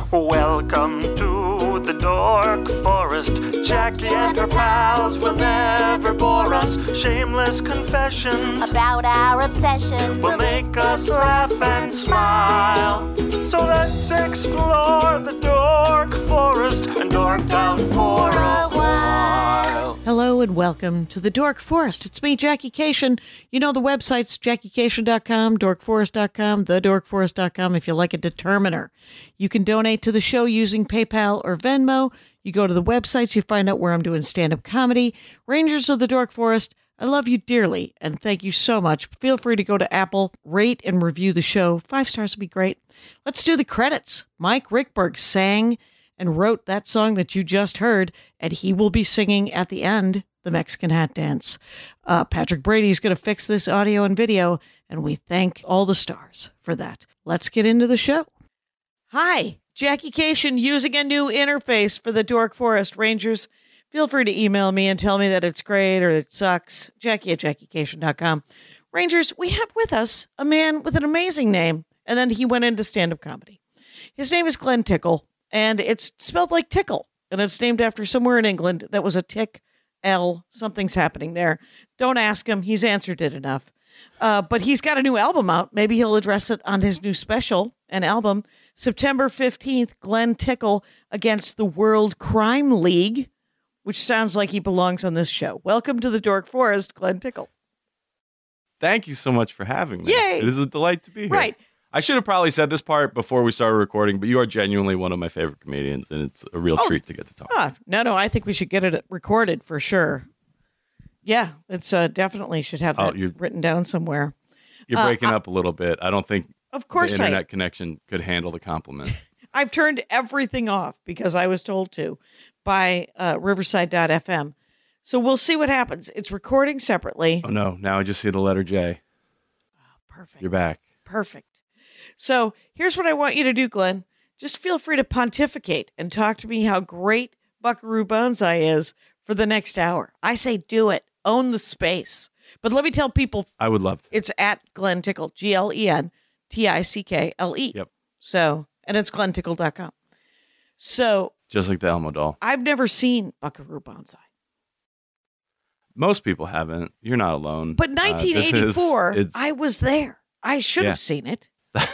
Welcome to the Dork Forest. Jackie and her pals will never bore us. Shameless confessions about our obsession will make us laugh and smile. So let's explore the Dork Forest and dork out for a while. Hello and welcome to the Dork Forest. It's me, Jackie Cation. You know the websites, JackieCation.com, DorkForest.com, TheDorkForest.com if you like a determiner. You can donate to the show using PayPal or Venmo. You go to the websites, you find out where I'm doing stand-up comedy. Rangers of the Dork Forest, I love you dearly, and thank you so much. Feel free to go to Apple, rate and review the show. 5 stars would be great. Let's do the credits. Mike Rickberg sang and wrote that song that you just heard, and he will be singing at the end, the Mexican Hat Dance. Patrick Brady is going to fix this audio and video, and we thank all the stars for that. Let's get into the show. Hi, Jackie Cation using a new interface for the Dork Forest. Rangers, feel free to email me and tell me that it's great or it sucks. Jackie at JackieCation.com. Rangers, we have with us a man with an amazing name, and then he went into stand-up comedy. His name is Glenn Tickle. And it's spelled like tickle, and it's named after somewhere in England that was a tick L. Something's happening there. Don't ask him. He's answered it enough. But he's got a new album out. Maybe he'll address it on his new special, an album. September 15th, Glenn Tickle against the World Crime League, which sounds like he belongs on this show. Welcome to the Dork Forest, Glenn Tickle. Thank you so much for having me. Yay! It is a delight to be here. Right. I should have probably said this part before we started recording, but you are genuinely one of my favorite comedians, and it's a real treat to get to talk. No, I think we should get it recorded for sure. Yeah, it's definitely should have that written down somewhere. You're breaking up a little bit. I don't think of course the internet connection could handle the compliment. I've turned everything off because I was told to by Riverside.fm. So we'll see what happens. It's recording separately. Oh, no. Now I just see the letter J. Oh, perfect. You're back. Perfect. So here's what I want you to do, Glenn. Just feel free to pontificate and talk to me how great Buckaroo Banzai is for the next hour. I say do it. Own the space. But let me tell people. I would love to. It's at Glenn Tickle, GLENTICKLE. Yep. So, and it's glenntickle.com. So. Just like the Elmo doll. I've never seen Buckaroo Banzai. Most people haven't. You're not alone. But 1984, I was there. I should have seen it.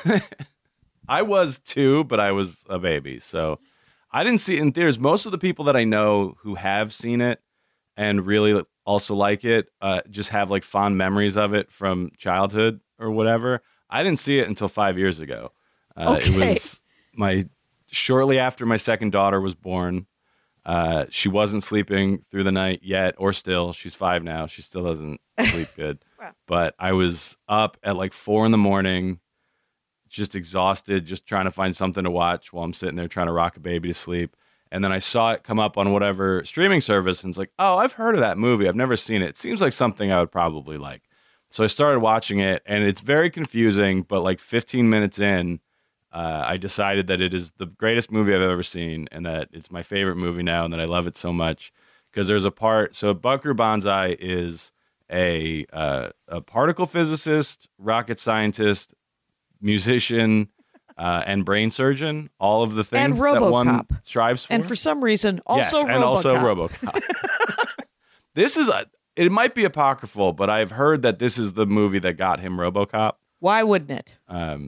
I was too, but I was a baby, so I didn't see it in theaters. Most of the people that I know who have seen it and really also like it just have like fond memories of it from childhood or whatever. I didn't see it until 5 years ago. It was shortly after my second daughter was born. She wasn't sleeping through the night yet, or still. She's 5 now. She still doesn't sleep good. Wow. But I was up at like 4 a.m, just exhausted, just trying to find something to watch while I'm sitting there trying to rock a baby to sleep. And then I saw it come up on whatever streaming service, and it's like, oh, I've heard of that movie. I've never seen it. It seems like something I would probably like. So I started watching it, and it's very confusing, but like 15 minutes in, I decided that it is the greatest movie I've ever seen, and that it's my favorite movie now, and that I love it so much. Because there's a part, so Buckaroo Banzai is a particle physicist, rocket scientist, musician, and brain surgeon, all of the things that one strives for. And for some reason, also RoboCop. And also RoboCop. This is, it might be apocryphal, but I've heard that this is the movie that got him RoboCop. Why wouldn't it?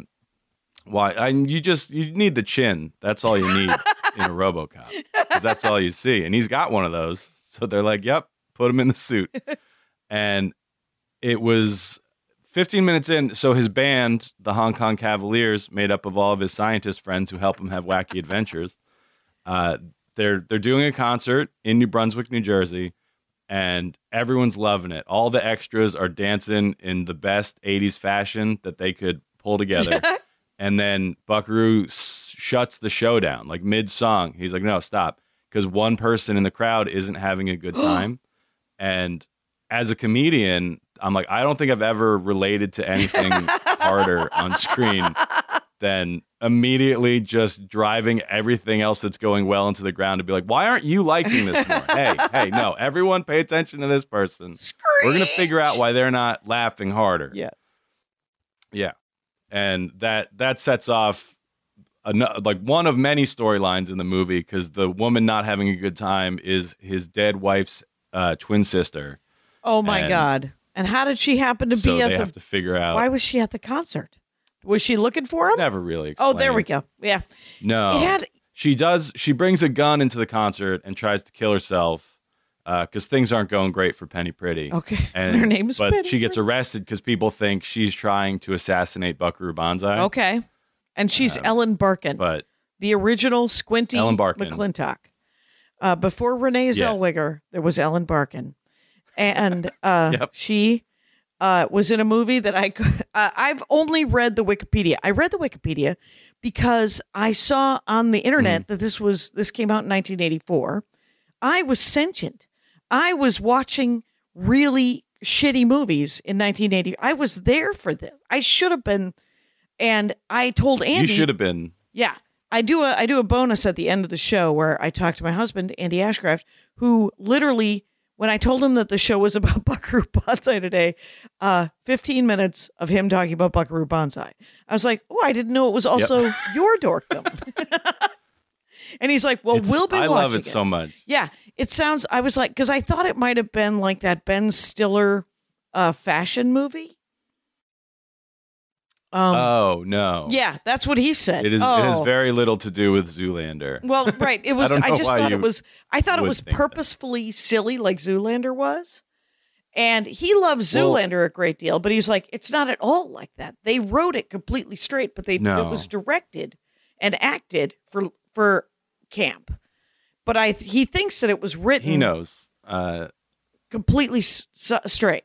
Why? You need the chin. That's all you need in a RoboCop. Because that's all you see. And he's got one of those. So they're like, yep, put him in the suit. And it was 15 minutes in, so his band, the Hong Kong Cavaliers, made up of all of his scientist friends who help him have wacky adventures. They're doing a concert in New Brunswick, New Jersey, and everyone's loving it. All the extras are dancing in the best 80s fashion that they could pull together. And then Buckaroo shuts the show down, like mid-song. He's like, no, stop, because one person in the crowd isn't having a good time. And as a comedian, I'm like, I don't think I've ever related to anything harder on screen than immediately just driving everything else that's going well into the ground to be like, why aren't you liking this more? Hey, no, everyone pay attention to this person. Screech! We're going to figure out why they're not laughing harder. Yes. Yeah. And that sets off like one of many storylines in the movie, because the woman not having a good time is his dead wife's twin sister. Oh my And God! And how did she happen to So be at they the? have to figure out. Why was she at the concert? Was she looking for him? It's never really Oh, explained. there we go. Yeah. No, It had. she does. She brings a gun into the concert and tries to kill herself because things aren't going great for Penny Pretty. Okay. And Her name is but Penny she gets arrested because people think she's trying to assassinate Buckaroo Banzai. Okay. And she's Ellen Barkin, But the original Squinty Ellen Barkin. McClintock. Before Renee Yes. Zellweger, there was Ellen Barkin, and Yep. she was in a movie that I've only read the Wikipedia. I read the Wikipedia because I saw on the internet that this came out in 1984. I was sentient. I was watching really shitty movies in 1980. I was there for this. I should have been. And I told Andy, you should have been. yeah, I do a bonus at the end of the show where I talk to my husband, Andy Ashcraft, who literally, when I told him that the show was about Buckaroo Banzai today, 15 minutes of him talking about Buckaroo Banzai. I was like, oh, I didn't know it was also your dorkdom. And he's like, well, we'll be I watching love it so much. Yeah, it sounds, I was like, because I thought it might have been like that Ben Stiller fashion movie. Oh no. Yeah, that's what he said. It is. Oh. It has very little to do with Zoolander. Well, right. It was. I don't I know just why thought you it was. I thought it would was think that. purposefully silly, like Zoolander was. And he loves Well- Zoolander a great deal, but he's like, it's not at all like that. They wrote it completely straight, but it No. was directed and acted for camp. But he thinks that it was written. He knows. Completely straight.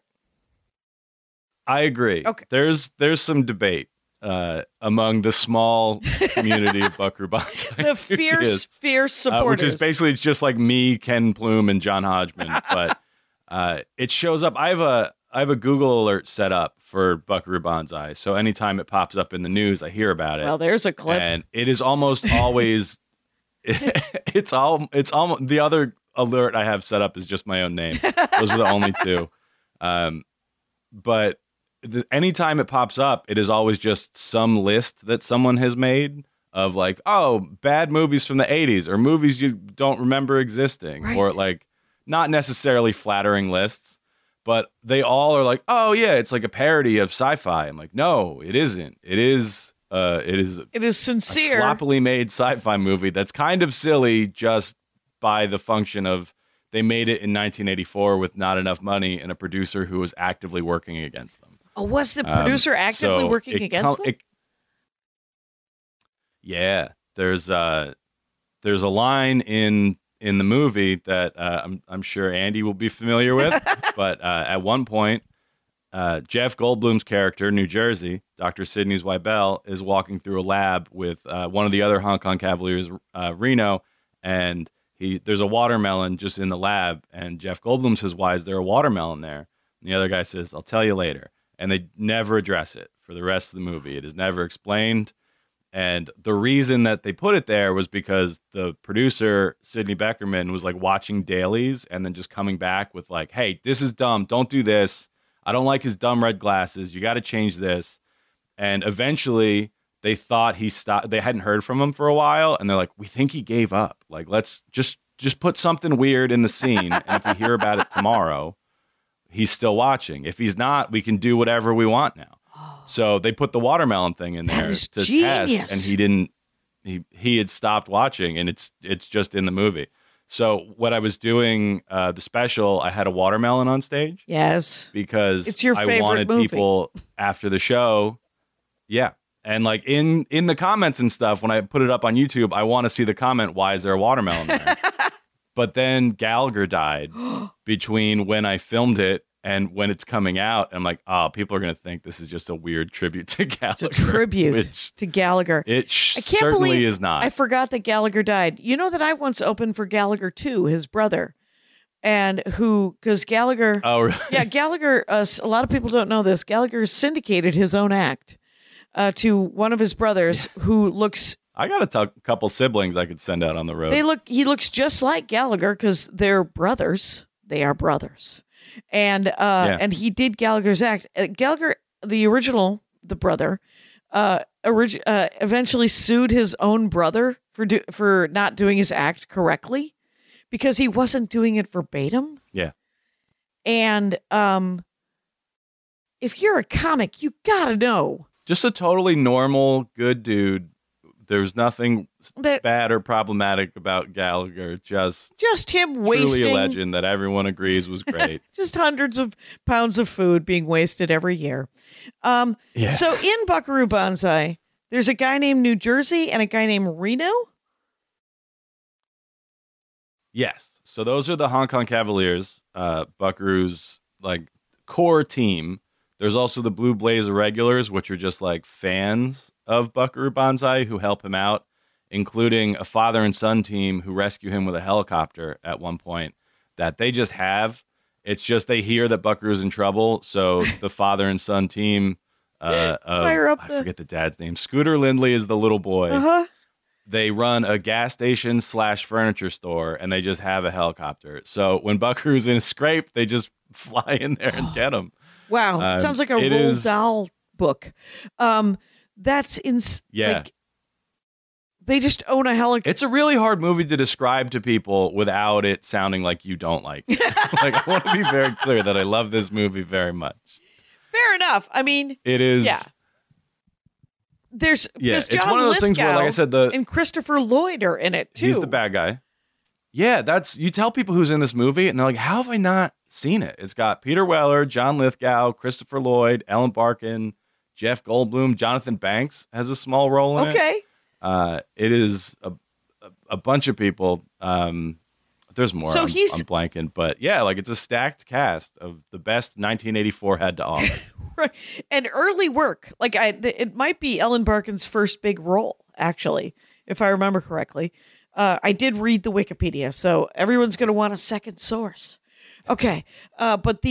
I agree. Okay. There's some debate among the small community of Buckaroo Banzai. The fierce which supporters. is basically it's just like me, Ken Plume, and John Hodgman. But it shows up. I have a Google alert set up for Buckaroo Banzai, so anytime it pops up in the news, I hear about it. Well, there's a clip. And it is almost always. It's almost the other alert I have set up is just my own name. Those are the only two. But anytime it pops up, it is always just some list that someone has made of like, oh, bad movies from the 80s or movies you don't remember existing, Right. or like not necessarily flattering lists, but they all are like, oh yeah, it's like a parody of sci-fi. I'm like, no, it isn't. It is It is sincere. a sloppily made sci-fi movie that's kind of silly just by the function of they made it in 1984 with not enough money and a producer who was actively working against them. Oh, was the producer actively So working it against them? Yeah, there's a line in the movie that I'm sure Andy will be familiar with, but at one point, Jeff Goldblum's character, New Jersey, Dr. Sidney Zweibel, is walking through a lab with one of the other Hong Kong Cavaliers, Reno, and there's a watermelon just in the lab, and Jeff Goldblum says, why is there a watermelon there? And the other guy says, I'll tell you later. And they never address it for the rest of the movie. It is never explained. And the reason that they put it there was because the producer, Sidney Beckerman, was like watching dailies and then just coming back with like, hey, this is dumb. Don't do this. I don't like his dumb red glasses. You got to change this. And eventually they thought he stopped. They hadn't heard from him for a while. And they're like, we think he gave up. Like, let's just put something weird in the scene. And if we hear about it tomorrow, he's still watching. If he's not, we can do whatever we want now. So they put the watermelon thing in there is to genius. test, and he didn't. He had stopped watching, and it's just in the movie. So when I was doing the special, I had a watermelon on stage Yes. because It's your I favorite wanted movie. people after the show. Yeah. And like in the comments and stuff, when I put it up on YouTube, I want to see the comment, why is there a watermelon there? But then Gallagher died between when I filmed it and when it's coming out. I'm like, oh, people are going to think this is just a weird tribute to Gallagher. It's a tribute Which to Gallagher. it I can't certainly believe is not. I forgot that Gallagher died. You know that I once opened for Gallagher too, his brother, and because Gallagher, oh, really? yeah, Gallagher. A lot of people don't know this. Gallagher syndicated his own act to one of his brothers who looks. I got a couple siblings I could send out on the road. He looks just like Gallagher because they're brothers. They are brothers, and he did Gallagher's act. Gallagher, the original, the brother, eventually sued his own brother for not doing his act correctly because he wasn't doing it verbatim. Yeah. And if you're a comic, you gotta know. Just a totally normal, good dude. There's nothing bad or problematic about Gallagher. Just him truly wasting a legend that everyone agrees was great. just hundreds of pounds of food being wasted every year. Yeah. So in Buckaroo Banzai, there's a guy named New Jersey and a guy named Reno. Yes. So those are the Hong Kong Cavaliers, Buckaroo's like core team. There's also the Blue Blazer Regulars, which are just like fans of Buckaroo Banzai who help him out, including a father and son team who rescue him with a helicopter at one point that they just have. It's just they hear that Buckaroo's in trouble, so the father and son team I forget the dad's name. Scooter Lindley is the little boy. Uh-huh. They run a gas station / furniture store, and they just have a helicopter. So when Buckaroo's in a scrape, they just fly in there and get him. Wow. Sounds like a Roald Dahl book. That's yeah. Like, they just own a helicopter. It's a really hard movie to describe to people without it sounding like you don't like it. Like, I want to be very clear that I love this movie very much. Fair enough. I mean, it is. Yeah. There's it's John one of those things where, like I said, and Christopher Lloyd are in it too. He's the bad guy. Yeah, you tell people who's in this movie, and they're like, "How have I not seen it?" It's got Peter Weller, John Lithgow, Christopher Lloyd, Ellen Barkin, Jeff Goldblum, Jonathan Banks has a small role in it. Okay. It is a bunch of people. There's more. So I'm blanking, but yeah, like it's a stacked cast of the best 1984 had to offer. Right. And early work. Like it might be Ellen Barkin's first big role, actually, if I remember correctly. I did read the Wikipedia, so everyone's going to want a second source. Okay. But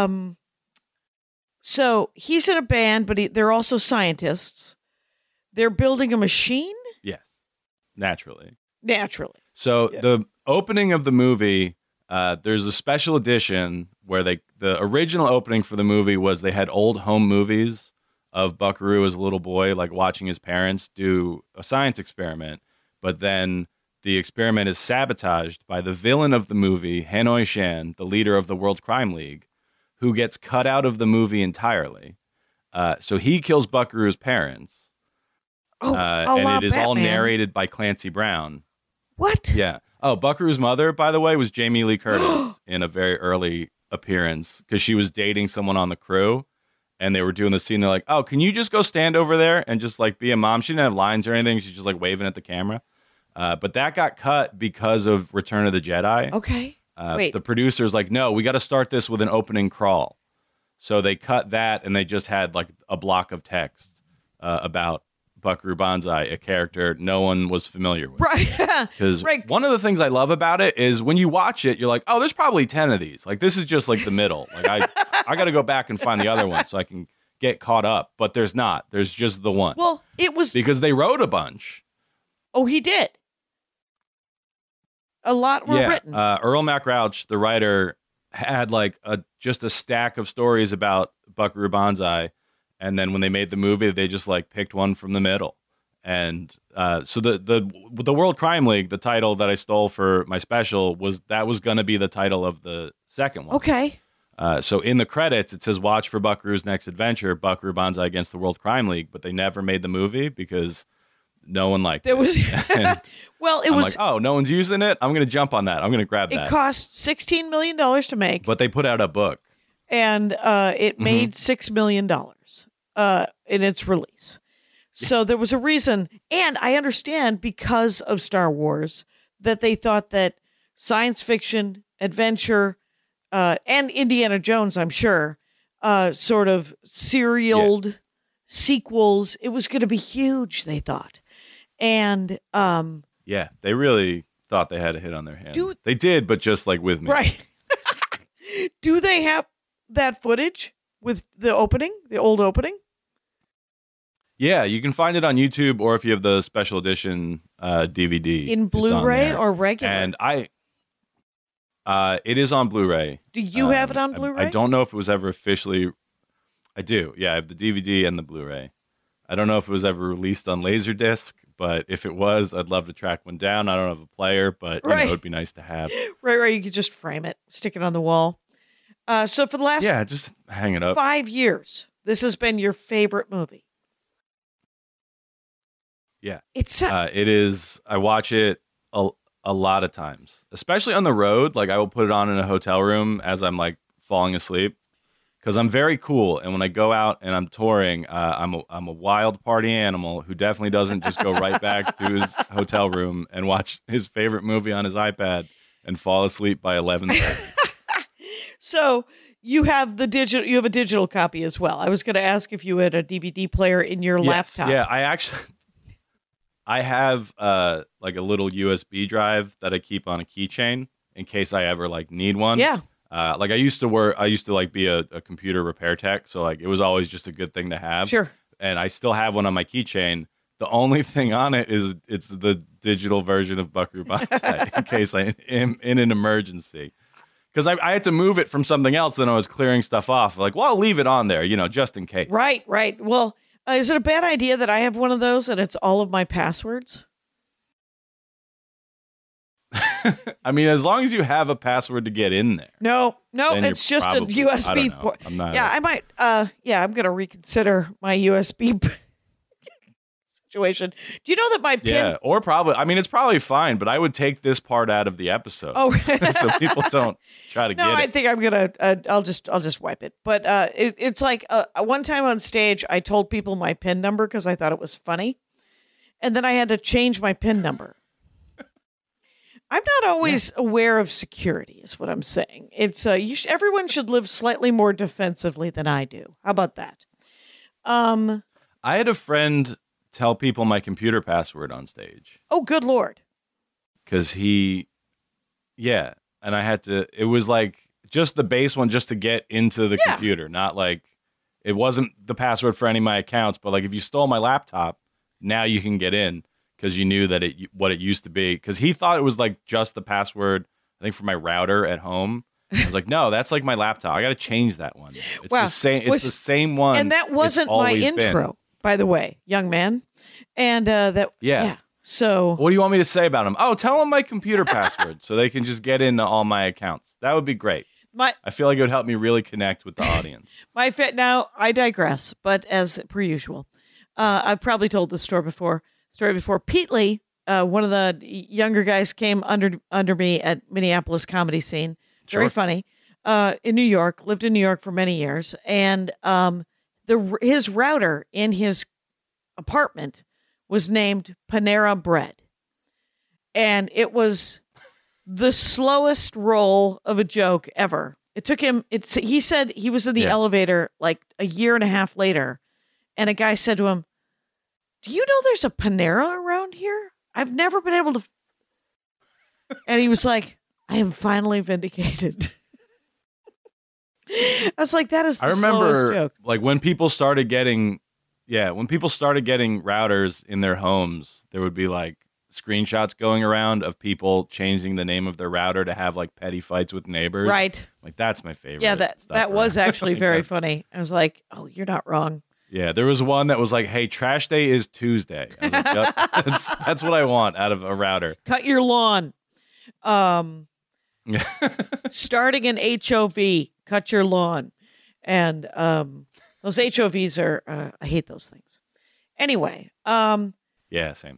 so he's in a band, but they're also scientists. They're building a machine? Yes. Naturally. Yeah. So the opening of the movie, there's a special edition where the original opening for the movie was they had old home movies of Buckaroo as a little boy, like watching his parents do a science experiment. But then the experiment is sabotaged by the villain of the movie, Hanoi Shan, the leader of the World Crime League, who gets cut out of the movie entirely. So he kills Buckaroo's parents. And it is all narrated by Clancy Brown. What? Yeah. Oh, Buckaroo's mother, by the way, was Jamie Lee Curtis in a very early appearance because she was dating someone on the crew, and they were doing the scene. They're like, "Oh, can you just go stand over there and just like be a mom?" She didn't have lines or anything. She's just like waving at the camera. But that got cut because of Return of the Jedi. Okay. Wait. The producer's like, "No, we got to start this with an opening crawl." So they cut that, and they just had like a block of text about Buckaroo Banzai, a character no one was familiar with. Right. Because one of the things I love about it is when you watch it, you're like, oh, there's probably 10 of these. Like, this is just like the middle. Like, I got to go back and find the other one so I can get caught up. But there's not. There's just the one. Well, it was... Because they wrote a bunch. Oh, he did? A lot were written. Earl MacRouch, the writer, had like just a stack of stories about Buckaroo Banzai. And then when they made the movie, they just like picked one from the middle. And so the World Crime League, the title that I stole for my special, was going to be the title of the second one. Okay. So in the credits, it says, "Watch for Buckaroo's next adventure, Buckaroo Banzai against the World Crime League." But they never made the movie because no one liked it. Well, I'm like, oh, no one's using it? I'm going to jump on that. I'm going to grab that. It cost $16 million to make. But they put out a book. And it made $6 million in its release. So there was a reason. And I understand because of Star Wars that they thought that science fiction, adventure, and Indiana Jones, I'm sure, sort of serialed sequels, it was going to be huge, they thought. And yeah, they really thought they had a hit on their hands. They did, but just like with me. Right. Do they have that footage with the opening, the old opening? Yeah, you can find it on YouTube, or if you have the special edition DVD. In Blu-ray or regular? And it is on Blu-ray. Do you have it on Blu-ray? I don't know if it was ever officially... I do. Yeah, I have the DVD and the Blu-ray. I don't know if it was ever released on Laserdisc, but if it was, I'd love to track one down. I don't have a player, but you know, it'd be nice to have. Right. You could just frame it, stick it on the wall. So for the last just hang it up. 5 years, this has been your favorite movie. Yeah. It's it is. I watch it a lot of times, especially on the road. Like I will put it on in a hotel room as I'm like falling asleep because I'm very cool. And when I go out and I'm touring, I'm a wild party animal who definitely doesn't just go right back to his hotel room and watch his favorite movie on his iPad and fall asleep by 11:30. So you have a digital copy as well. I was going to ask if you had a DVD player in your laptop. Yeah, I have like a little USB drive that I keep on a keychain in case I ever like need one. Yeah. Like I used to like be a computer repair tech, so like it was always just a good thing to have. Sure. And I still have one on my keychain. The only thing on it is it's the digital version of Buckaroo Banzai in case I am in an emergency. Because I had to move it from something else, then I was clearing stuff off. Like, well, I'll leave it on there, you know, just in case. Right. Well, is it a bad idea that I have one of those and it's all of my passwords? I mean, as long as you have a password to get in there. No, then it's just probably, a USB port. I'm not. Yeah, I might. I'm going to reconsider my USB situation. Do you know that my pin? Yeah, or probably. I mean, it's probably fine, but I would take this part out of the episode. Oh, so people don't try to get it. No, I think I'm gonna. I'll just wipe it. But it's like one time on stage, I told people my pin number because I thought it was funny, and then I had to change my pin number. I'm not always aware of security, is what I'm saying. It's everyone should live slightly more defensively than I do. How about that? I had a friend tell people my computer password on stage. Oh, good Lord. Because and I had to, it was like just the base one just to get into the computer, not like, it wasn't the password for any of my accounts, but like if you stole my laptop, now you can get in because you knew that what it used to be. Because he thought it was like just the password, I think for my router at home. I was like, no, that's like my laptop. I got to change that one. It's the same. It's the same one. And that wasn't my intro. By the way, young man. And so what do you want me to say about him? Oh, tell them my computer password so they can just get into all my accounts. That would be great. I feel like it would help me really connect with the audience. Now, I digress, but as per usual, I've probably told this story before. Pete Lee, one of the younger guys, came under me at Minneapolis comedy scene. Very funny. In New York, lived in New York for many years. And his router in his apartment was named Panera Bread. And it was the slowest roll of a joke ever. It took him, he said he was in the elevator like a year and a half later. And a guy said to him, "Do you know there's a Panera around here? I've never been able to." And he was like, "I am finally vindicated." I was like, that is the slowest joke. Like when people started getting routers in their homes, there would be like screenshots going around of people changing the name of their router to have like petty fights with neighbors. Right. Like that's my favorite. Yeah, that was actually very funny. I was like, oh, you're not wrong. Yeah, there was one that was like, "Hey, trash day is Tuesday." I was like, yep, that's what I want out of a router. Cut your lawn. Starting an HOV, cut your lawn. And those HOVs are, I hate those things. Anyway. Yeah, same.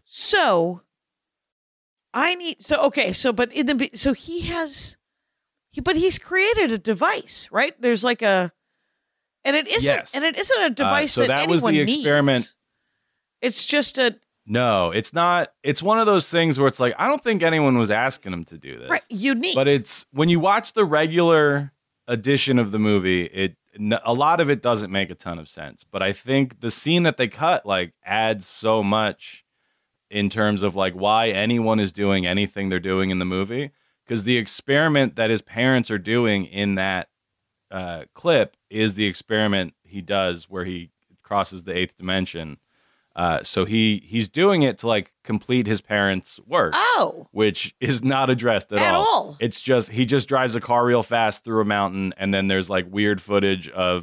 But he's created a device, right? There's like and it isn't a device that anyone was the experiment. Needs. It's just No, it's not. It's one of those things where it's like, I don't think anyone was asking him to do this. Right, unique. But it's when you watch the regular edition of the movie, a lot of it doesn't make a ton of sense. But I think the scene that they cut like adds so much in terms of like why anyone is doing anything they're doing in the movie. Because the experiment that his parents are doing in that clip is the experiment he does where he crosses the 8th dimension. So he's doing it to like complete his parents' work. Oh, which is not addressed at all. It's just he just drives a car real fast through a mountain, and then there's like weird footage of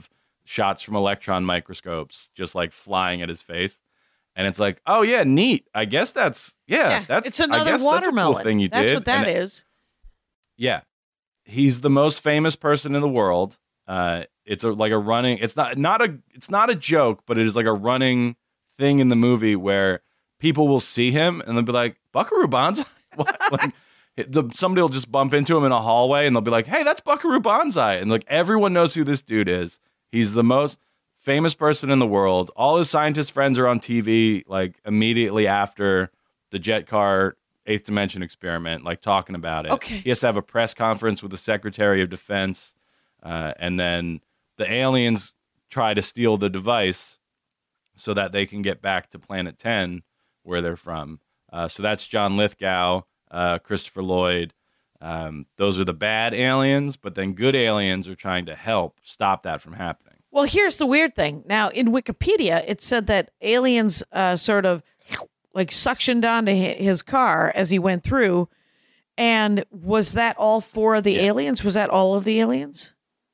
shots from electron microscopes just like flying at his face. And it's like, oh yeah, neat. I guess that's it's another I guess watermelon. That's a cool thing you That's did. what that is. Yeah. He's the most famous person in the world. It's like a running, it's not a joke, but it is like a running thing in the movie where people will see him and they'll be like, Buckaroo Banzai? What? Like, somebody will just bump into him in a hallway and they'll be like, hey, that's Buckaroo Banzai. And like everyone knows who this dude is. He's the most famous person in the world. All his scientist friends are on TV like immediately after the jet car 8th dimension experiment, like talking about it. Okay. He has to have a press conference with the Secretary of Defense. And then the aliens try to steal the device so that they can get back to Planet 10, where they're from. So that's John Lithgow, Christopher Lloyd. Those are the bad aliens, but then good aliens are trying to help stop that from happening. Well, here's the weird thing. Now, in Wikipedia, it said that aliens sort of like suctioned onto his car as he went through. And was that all four of the aliens? Was that all of the aliens?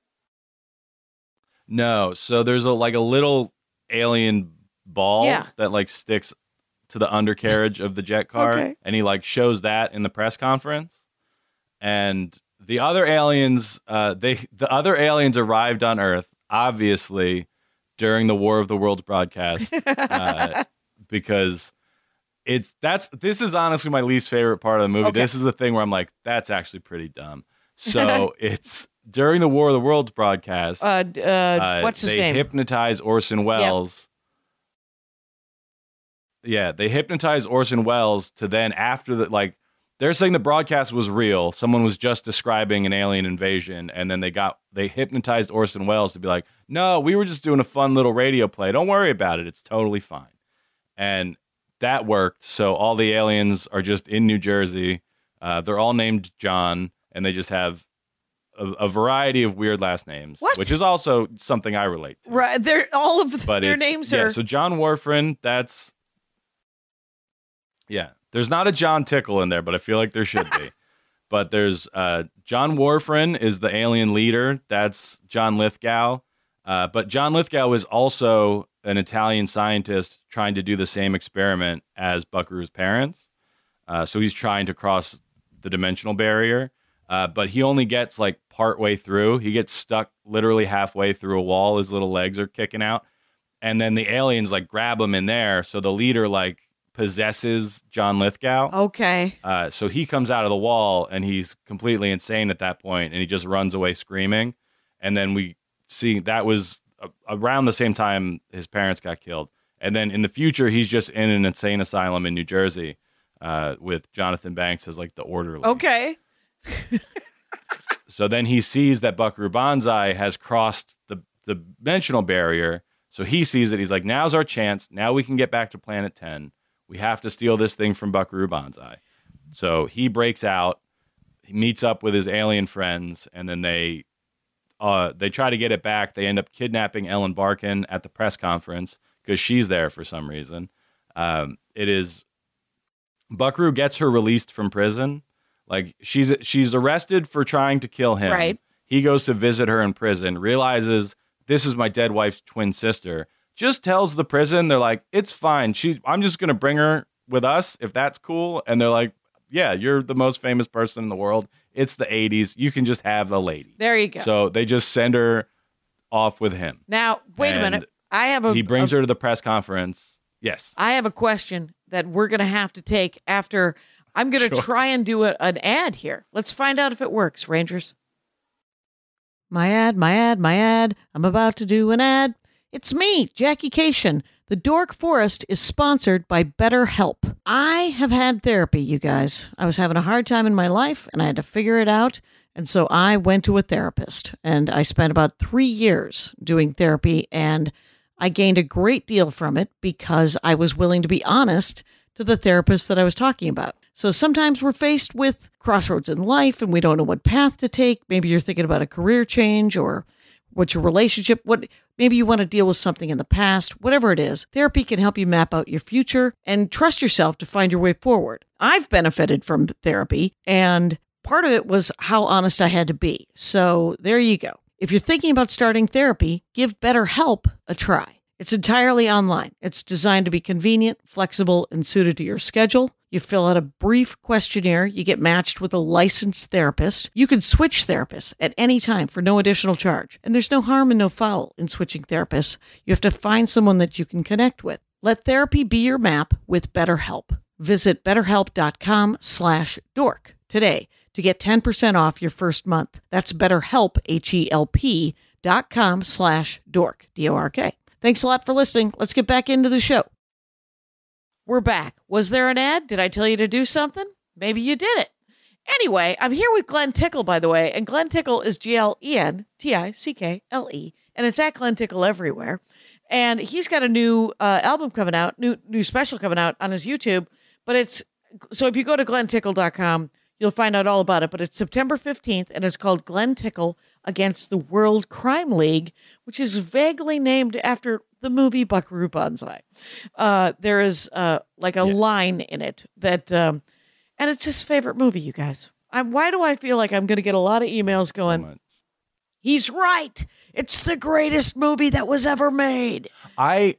No. So there's a little alien ball that like sticks to the undercarriage of the jet car. Okay. And he like shows that in the press conference. And the other aliens, the other aliens arrived on Earth, obviously, during the War of the Worlds broadcast, because this is honestly my least favorite part of the movie. Okay. This is the thing where I'm like, that's actually pretty dumb. So it's during the War of the Worlds broadcast. What's his name? They hypnotize Orson Welles. Yep. Yeah, they hypnotize Orson Welles to then after the like. They're saying the broadcast was real. Someone was just describing an alien invasion, and then they hypnotized Orson Welles to be like, no, we were just doing a fun little radio play. Don't worry about it. It's totally fine. And that worked. So all the aliens are just in New Jersey. They're all named John, and they just have a variety of weird last names, which is also something I relate to. Right. They're all of their names are. Yeah, so John Warfarin, that's... Yeah. There's not a John Tickle in there, but I feel like there should be. But there's John Warfarin is the alien leader. That's John Lithgow. But John Lithgow is also an Italian scientist trying to do the same experiment as Buckaroo's parents. So he's trying to cross the dimensional barrier. But he only gets like partway through. He gets stuck literally halfway through a wall. His little legs are kicking out. And then the aliens like grab him in there. So the leader like possesses John Lithgow. Okay. So he comes out of the wall and he's completely insane at that point, and he just runs away screaming. And then we see that was around the same time his parents got killed. And then in the future, he's just in an insane asylum in New Jersey with Jonathan Banks as like the orderly. Okay. So then he sees that Buckaroo Banzai has crossed the dimensional barrier. So he sees it. He's like, now's our chance. Now we can get back to Planet 10. We have to steal this thing from Buckaroo Banzai. So he breaks out, he meets up with his alien friends, and then they try to get it back. They end up kidnapping Ellen Barkin at the press conference because she's there for some reason. Buckaroo gets her released from prison. Like she's arrested for trying to kill him. Right. He goes to visit her in prison, realizes this is my dead wife's twin sister. Just tells the prison, they're like, it's fine. I'm just going to bring her with us if that's cool. And they're like, yeah, you're the most famous person in the world. It's the 80s. You can just have a lady. There you go. So they just send her off with him. Now, wait a minute. He brings her to the press conference. Yes. I have a question that we're going to have to take after. I'm going to try and do an ad here. Let's find out if it works, Rangers. My ad. I'm about to do an ad. It's me, Jackie Cation. The Dork Forest is sponsored by BetterHelp. I have had therapy, you guys. I was having a hard time in my life, and I had to figure it out. And so I went to a therapist, and I spent about 3 years doing therapy, and I gained a great deal from it because I was willing to be honest to the therapist that I was talking about. So sometimes we're faced with crossroads in life, and we don't know what path to take. Maybe you're thinking about a career change or what's your relationship? Maybe you want to deal with something in the past. Whatever it is, therapy can help you map out your future and trust yourself to find your way forward. I've benefited from therapy, and part of it was how honest I had to be. So there you go. If you're thinking about starting therapy, give BetterHelp a try. It's entirely online. It's designed to be convenient, flexible, and suited to your schedule. You fill out a brief questionnaire. You get matched with a licensed therapist. You can switch therapists at any time for no additional charge. And there's no harm and no foul in switching therapists. You have to find someone that you can connect with. Let therapy be your map with BetterHelp. Visit betterhelp.com/dork today to get 10% off your first month. That's BetterHelp, HELP.com/dork, DORK. Thanks a lot for listening. Let's get back into the show. We're back. Was there an ad? Did I tell you to do something? Maybe you did it. Anyway, I'm here with Glenn Tickle, by the way, and Glenn Tickle is GLENTICKLE, and it's at Glenn Tickle everywhere. And he's got a new album coming out, new special coming out on his YouTube. But it's so if you go to glenntickle.com, you'll find out all about it. But it's September 15th, and it's called Glenn Tickle Against the World Crime League, which is vaguely named after the movie Buckaroo Banzai. There is like a line in it that, and it's his favorite movie, you guys. Why do I feel like I'm going to get a lot of emails going, he's right. It's the greatest movie that was ever made. I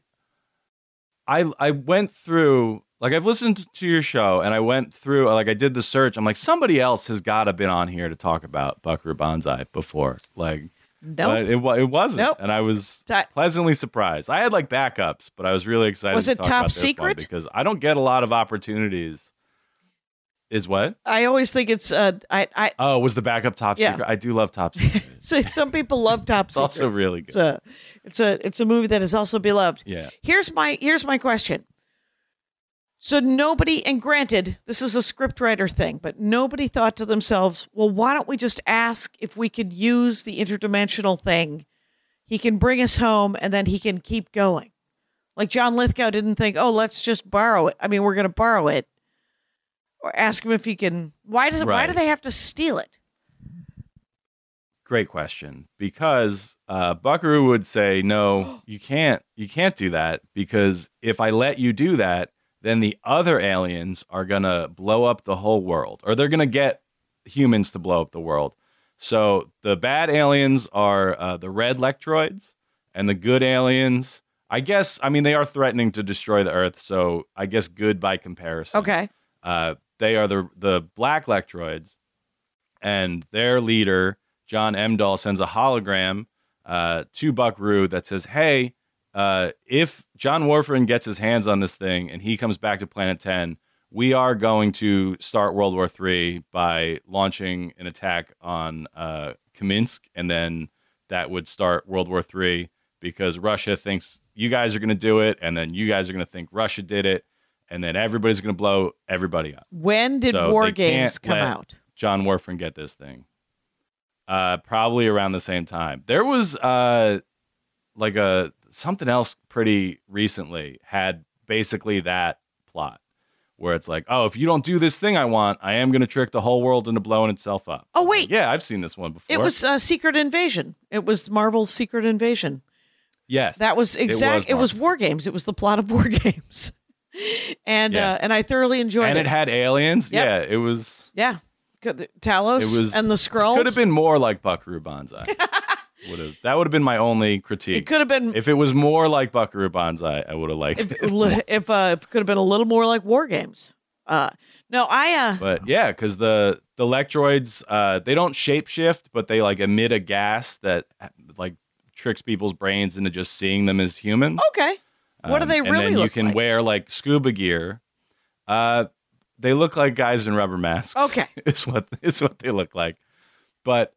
went through, like, I've listened to your show, and I went through, like, I did the search. I'm like, somebody else has got to been on here to talk about Buckaroo Banzai before. Like, nope. It wasn't. Nope. And I was pleasantly surprised. I had, like, backups, but I was really excited was to it talk Top about this Secret? one because I don't get a lot of opportunities. Is what? I always think it's was the backup Top Secret? I do love Top Secret. So some people love Top Secret. It's also really good. It's a movie that is also beloved. Yeah. Here's my question. So nobody, and granted, this is a scriptwriter thing, but nobody thought to themselves, well, why don't we just ask if we could use the interdimensional thing? He can bring us home and then he can keep going. Like John Lithgow didn't think, oh, let's just borrow it. I mean, we're going to borrow it. Or ask him if he can. Why do they have to steal it? Great question. Because Buckaroo would say, no, you can't do that, because if I let you do that, then the other aliens are going to blow up the whole world, or they're going to get humans to blow up the world. So the bad aliens are the red Lectroids, and the good aliens, I guess, I mean, they are threatening to destroy the Earth, so I guess good by comparison. Okay. They are the black Lectroids, and their leader, John Emdahl, sends a hologram to Buckaroo that says, hey, if John Warfarin gets his hands on this thing and he comes back to Planet 10, we are going to start World War III by launching an attack on Kaminsk, and then that would start World War III because Russia thinks you guys are going to do it, and then you guys are going to think Russia did it, and then everybody's going to blow everybody up. When did War Games come out? John Warfarin get this thing. Probably around the same time. There was something else pretty recently had basically that plot where it's like, oh, if you don't do this thing I want, I am going to trick the whole world into blowing itself up. Oh, wait. Yeah, I've seen this one before. It was Secret Invasion. It was Marvel's Secret Invasion. Yes. That was exact. It was War Games. It was the plot of War Games. And I thoroughly enjoyed it. And it had aliens. Yep. Yeah, it was. Yeah. Talos and the Skrulls. It could have been more like Buckaroo Banzai. That would have been my only critique. It could have been. If it was more like Buckaroo Banzai, I would have liked it. If it could have been a little more like War Games. But yeah, because the Lectroids, they don't shapeshift, but they like emit a gas that like tricks people's brains into just seeing them as humans. Okay. What do they really look like? And then you can wear like scuba gear. They look like guys in rubber masks. Okay. It's what they look like. But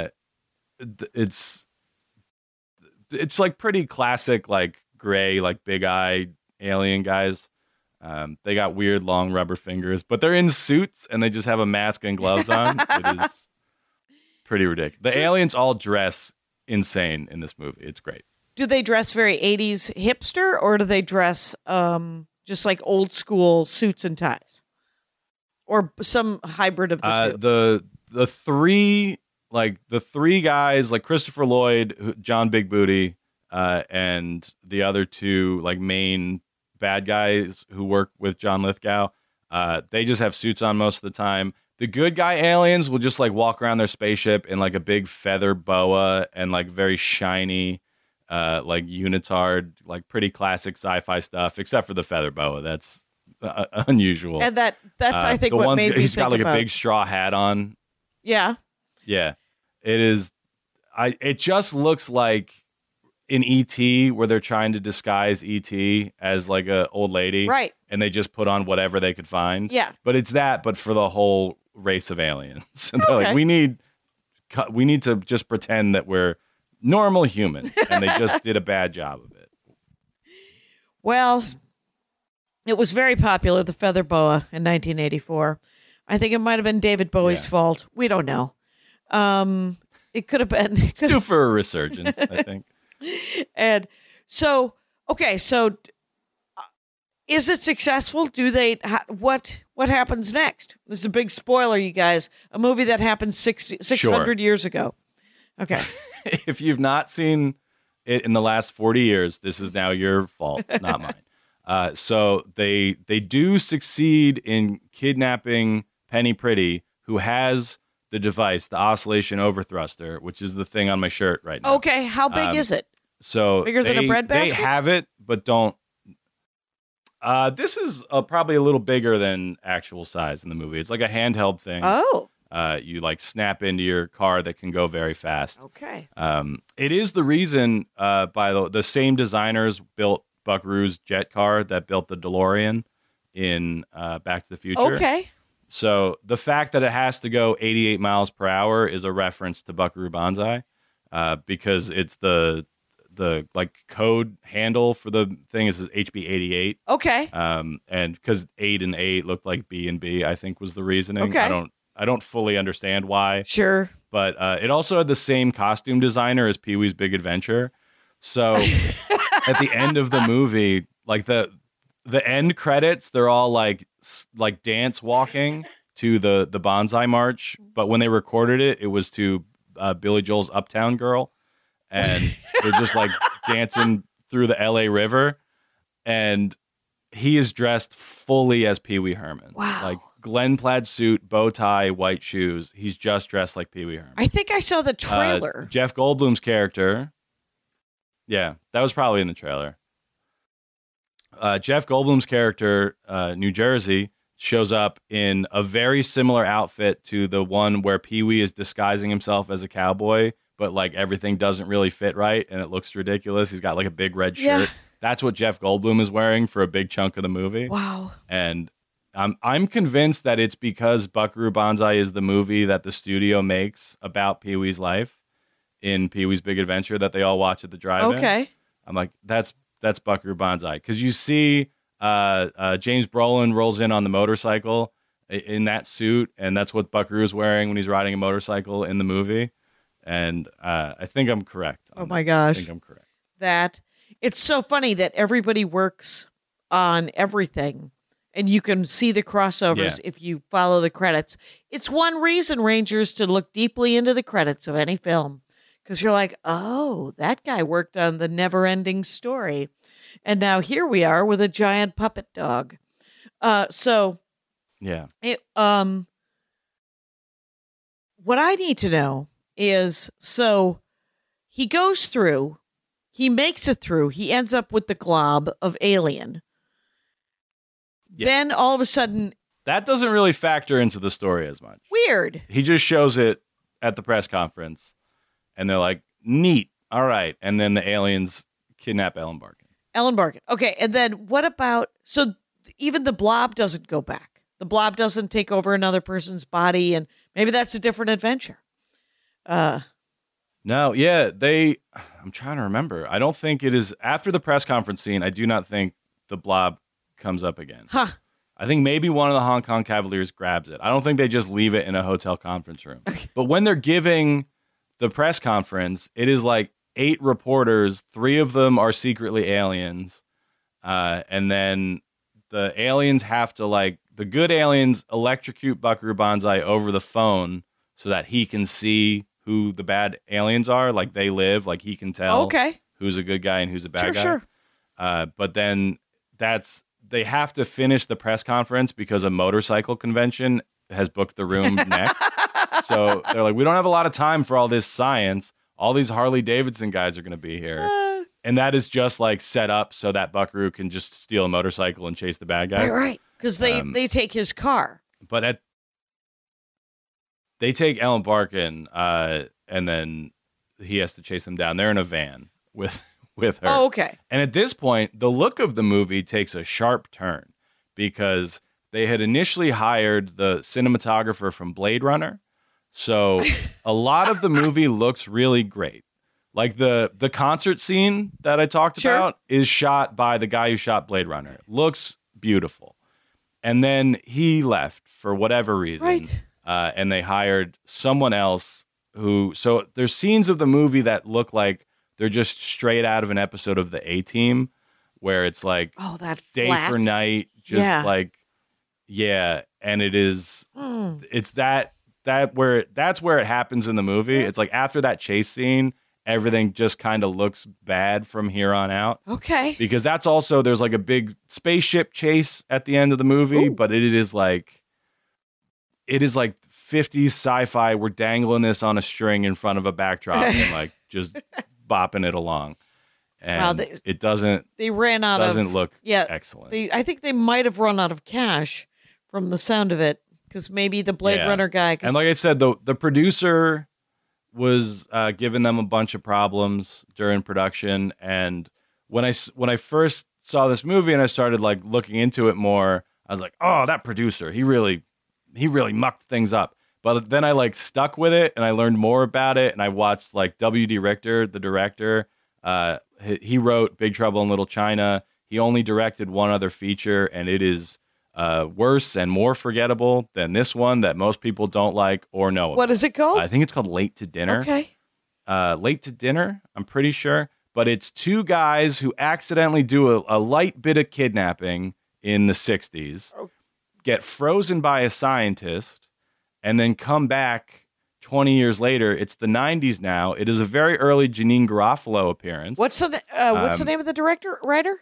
it's like pretty classic, like gray, like big eye alien guys. They got weird long rubber fingers, but they're in suits and they just have a mask and gloves on. It is pretty ridiculous. The aliens all dress insane in this movie. It's great. Do they dress very 80s hipster, or do they dress just like old school suits and ties? Or some hybrid of the two? The three guys, like Christopher Lloyd, John Big Booty, and the other two like main bad guys who work with John Lithgow, they just have suits on most of the time. The good guy aliens will just like walk around their spaceship in like a big feather boa and like very shiny, like unitard, like pretty classic sci-fi stuff, except for the feather boa. That's unusual. And that's I think the what one's, made me he's got think like about. a big straw hat on. Yeah. Yeah, it is. It just looks like in E.T. where they're trying to disguise E.T. as like a old lady, Right. And they just put on whatever they could find. Yeah. But it's that, but for the whole race of aliens. And they're Okay. like, we need to just pretend that we're normal humans, and they just did a bad job of it. Well, it was very popular, the feather boa, in 1984. I think it might have been David Bowie's Yeah. fault. We don't know. It could have been. It's due for a resurgence, I think. And so, okay, so is it successful? Do they? What happens next? This is a big spoiler, you guys. A movie that happened 600 years ago. Okay. If you've not seen it in the last 40 years, this is now your fault, not mine. So they do succeed in kidnapping Penny Pretty, who has the device, the oscillation overthruster, which is the thing on my shirt right now. Okay, how big is it? So Bigger than a bread basket? They have it, but don't. This is probably a little bigger than actual size in the movie. It's like a handheld thing. Oh, You like snap into your car that can go very fast. okay. It is the reason by the same designers built Buckaroo's jet car that built the DeLorean in Back to the Future. Okay. So the fact that it has to go 88 miles per hour is a reference to Buckaroo Banzai, because it's the like code handle for the thing is HB88. Okay. And because 8 and 8 looked like B and B, I think was the reasoning. Okay. I don't fully understand why, Sure. but it also had the same costume designer as Pee-wee's Big Adventure. So at the end of the movie, like the end credits, they're all like dance walking to the Bonsai March. But when they recorded it, it was to Billy Joel's Uptown Girl. And they're just like dancing through the LA River. And he is dressed fully as Pee Wee Herman. Wow. Like Glen plaid suit, bow tie, white shoes. He's just dressed like Pee Wee Herman. I think I saw the trailer. Jeff Goldblum's character. Yeah, that was probably in the trailer. Jeff Goldblum's character, New Jersey, shows up in a very similar outfit to the one where Pee Wee is disguising himself as a cowboy, but like everything doesn't really fit right and it looks ridiculous. He's got like a big red shirt. Yeah. That's what Jeff Goldblum is wearing for a big chunk of the movie. Wow. And I'm convinced that it's because Buckaroo Banzai is the movie that the studio makes about Pee Wee's life in Pee Wee's Big Adventure that they all watch at the drive-in. Okay. I'm like, that's Buckaroo Banzai. Because you see James Brolin rolls in on the motorcycle in that suit, and that's what Buckaroo is wearing when he's riding a motorcycle in the movie. And I think I'm correct. Oh my gosh. I think I'm correct. That it's so funny that everybody works on everything and you can see the crossovers if you follow the credits. It's one reason, Rangers, to look deeply into the credits of any film, because you're like, oh, that guy worked on the Never-Ending Story, and now here we are with a giant puppet dog. So Yeah. it what I need to know is, so he goes through, he makes it through, he ends up with the glob of alien. Yeah. Then all of a sudden, That doesn't really factor into the story as much. weird. He just shows it at the press conference, and they're like, neat. All right. And then the aliens kidnap Ellen Barkin. Ellen Barkin. Okay, and then what about, so even the blob doesn't go back. The blob doesn't take over another person's body, and maybe that's a different adventure. No, yeah, I'm trying to remember. I don't think it is after the press conference scene. I do not think the blob comes up again. Huh. I think maybe one of the Hong Kong Cavaliers grabs it. I don't think they just leave it in a hotel conference room. But when they're giving the press conference, it is like 8 reporters. 3 of them are secretly aliens. And then the aliens have to, like, the good aliens electrocute Buckaroo Banzai over the phone so that he can see who the bad aliens are. Like, they live, like, he can tell Okay. who's a good guy and who's a bad Sure, guy. sure. But then they have to finish the press conference because a motorcycle convention has booked the room next. So they're like, we don't have a lot of time for all this science. All these Harley Davidson guys are going to be here. And that is just like set up so that Buckaroo can just steal a motorcycle and chase the bad guys. Right. Because they take his car. But they take Ellen Barkin, and then he has to chase them down. They're in a van with her. Oh, okay. And at this point, the look of the movie takes a sharp turn because they had initially hired the cinematographer from Blade Runner. So a lot of the movie looks really great. Like the concert scene that I talked about is shot by the guy who shot Blade Runner. It looks beautiful. And then he left for whatever reason. Right. And they hired someone else so there's scenes of the movie that look like they're just straight out of an episode of the A-Team where it's like that day flat. for night, just like, yeah. And it is, it's that's where it happens in the movie. It's like after that chase scene, everything just kind of looks bad from here on out. Okay. Because that's also, there's like a big spaceship chase at the end of the movie, but it is like 50s sci-fi. We're dangling this on a string in front of a backdrop and like just bopping it along. And it doesn't, they ran out doesn't look excellent. I think they might have run out of cash from the sound of it because maybe the Blade Runner guy. And like I said, the producer was giving them a bunch of problems during production. And when I first saw this movie and I started like looking into it more, I was like, oh, that producer, he really mucked things up. But then I like stuck with it and I learned more about it. And I watched like W.D. Richter, the director. He wrote Big Trouble in Little China. He only directed one other feature, and it is worse and more forgettable than this one that most people don't like or know about. What is it called? I think it's called Late to Dinner. Okay. Late to Dinner, I'm pretty sure. But it's two guys who accidentally do a light bit of kidnapping in the 60s, get frozen by a scientist, and then come back 20 years later. It's the 90s now. It is a very early Janeane Garofalo appearance. What's the name of the writer?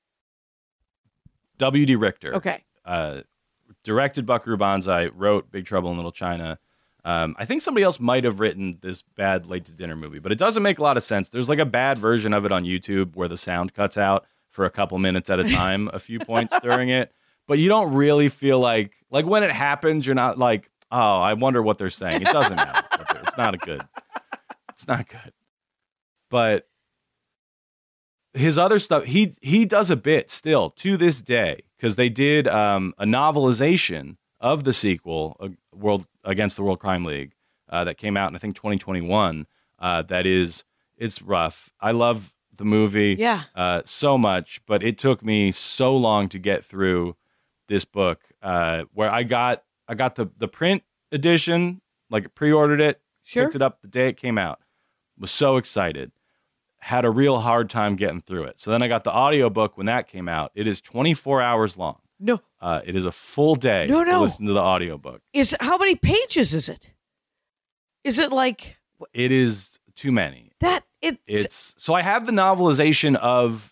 W.D. Richter. Okay. Directed Buckaroo Banzai, wrote Big Trouble in Little China. I think somebody else might have written this bad Late to Dinner movie, but it doesn't make a lot of sense. There's like a bad version of it on YouTube where the sound cuts out for a couple minutes at a time, a few points during it. But you don't really feel like when it happens, you're not like, oh, I wonder what they're saying. It doesn't matter. It's not good. But his other stuff, he does a bit still to this day because they did a novelization of the sequel, Against the World Crime League, that came out in I think 2021. It's rough. I love the movie so much, but it took me so long to get through this book where I got the print edition, like pre-ordered it, picked it up the day it came out, was so excited, had a real hard time getting through it. So then I got the audiobook when that came out. It is 24 hours long. No. It is a full day to listen to the audiobook. How many pages is it? Is it like... It is too many. So I have the novelization of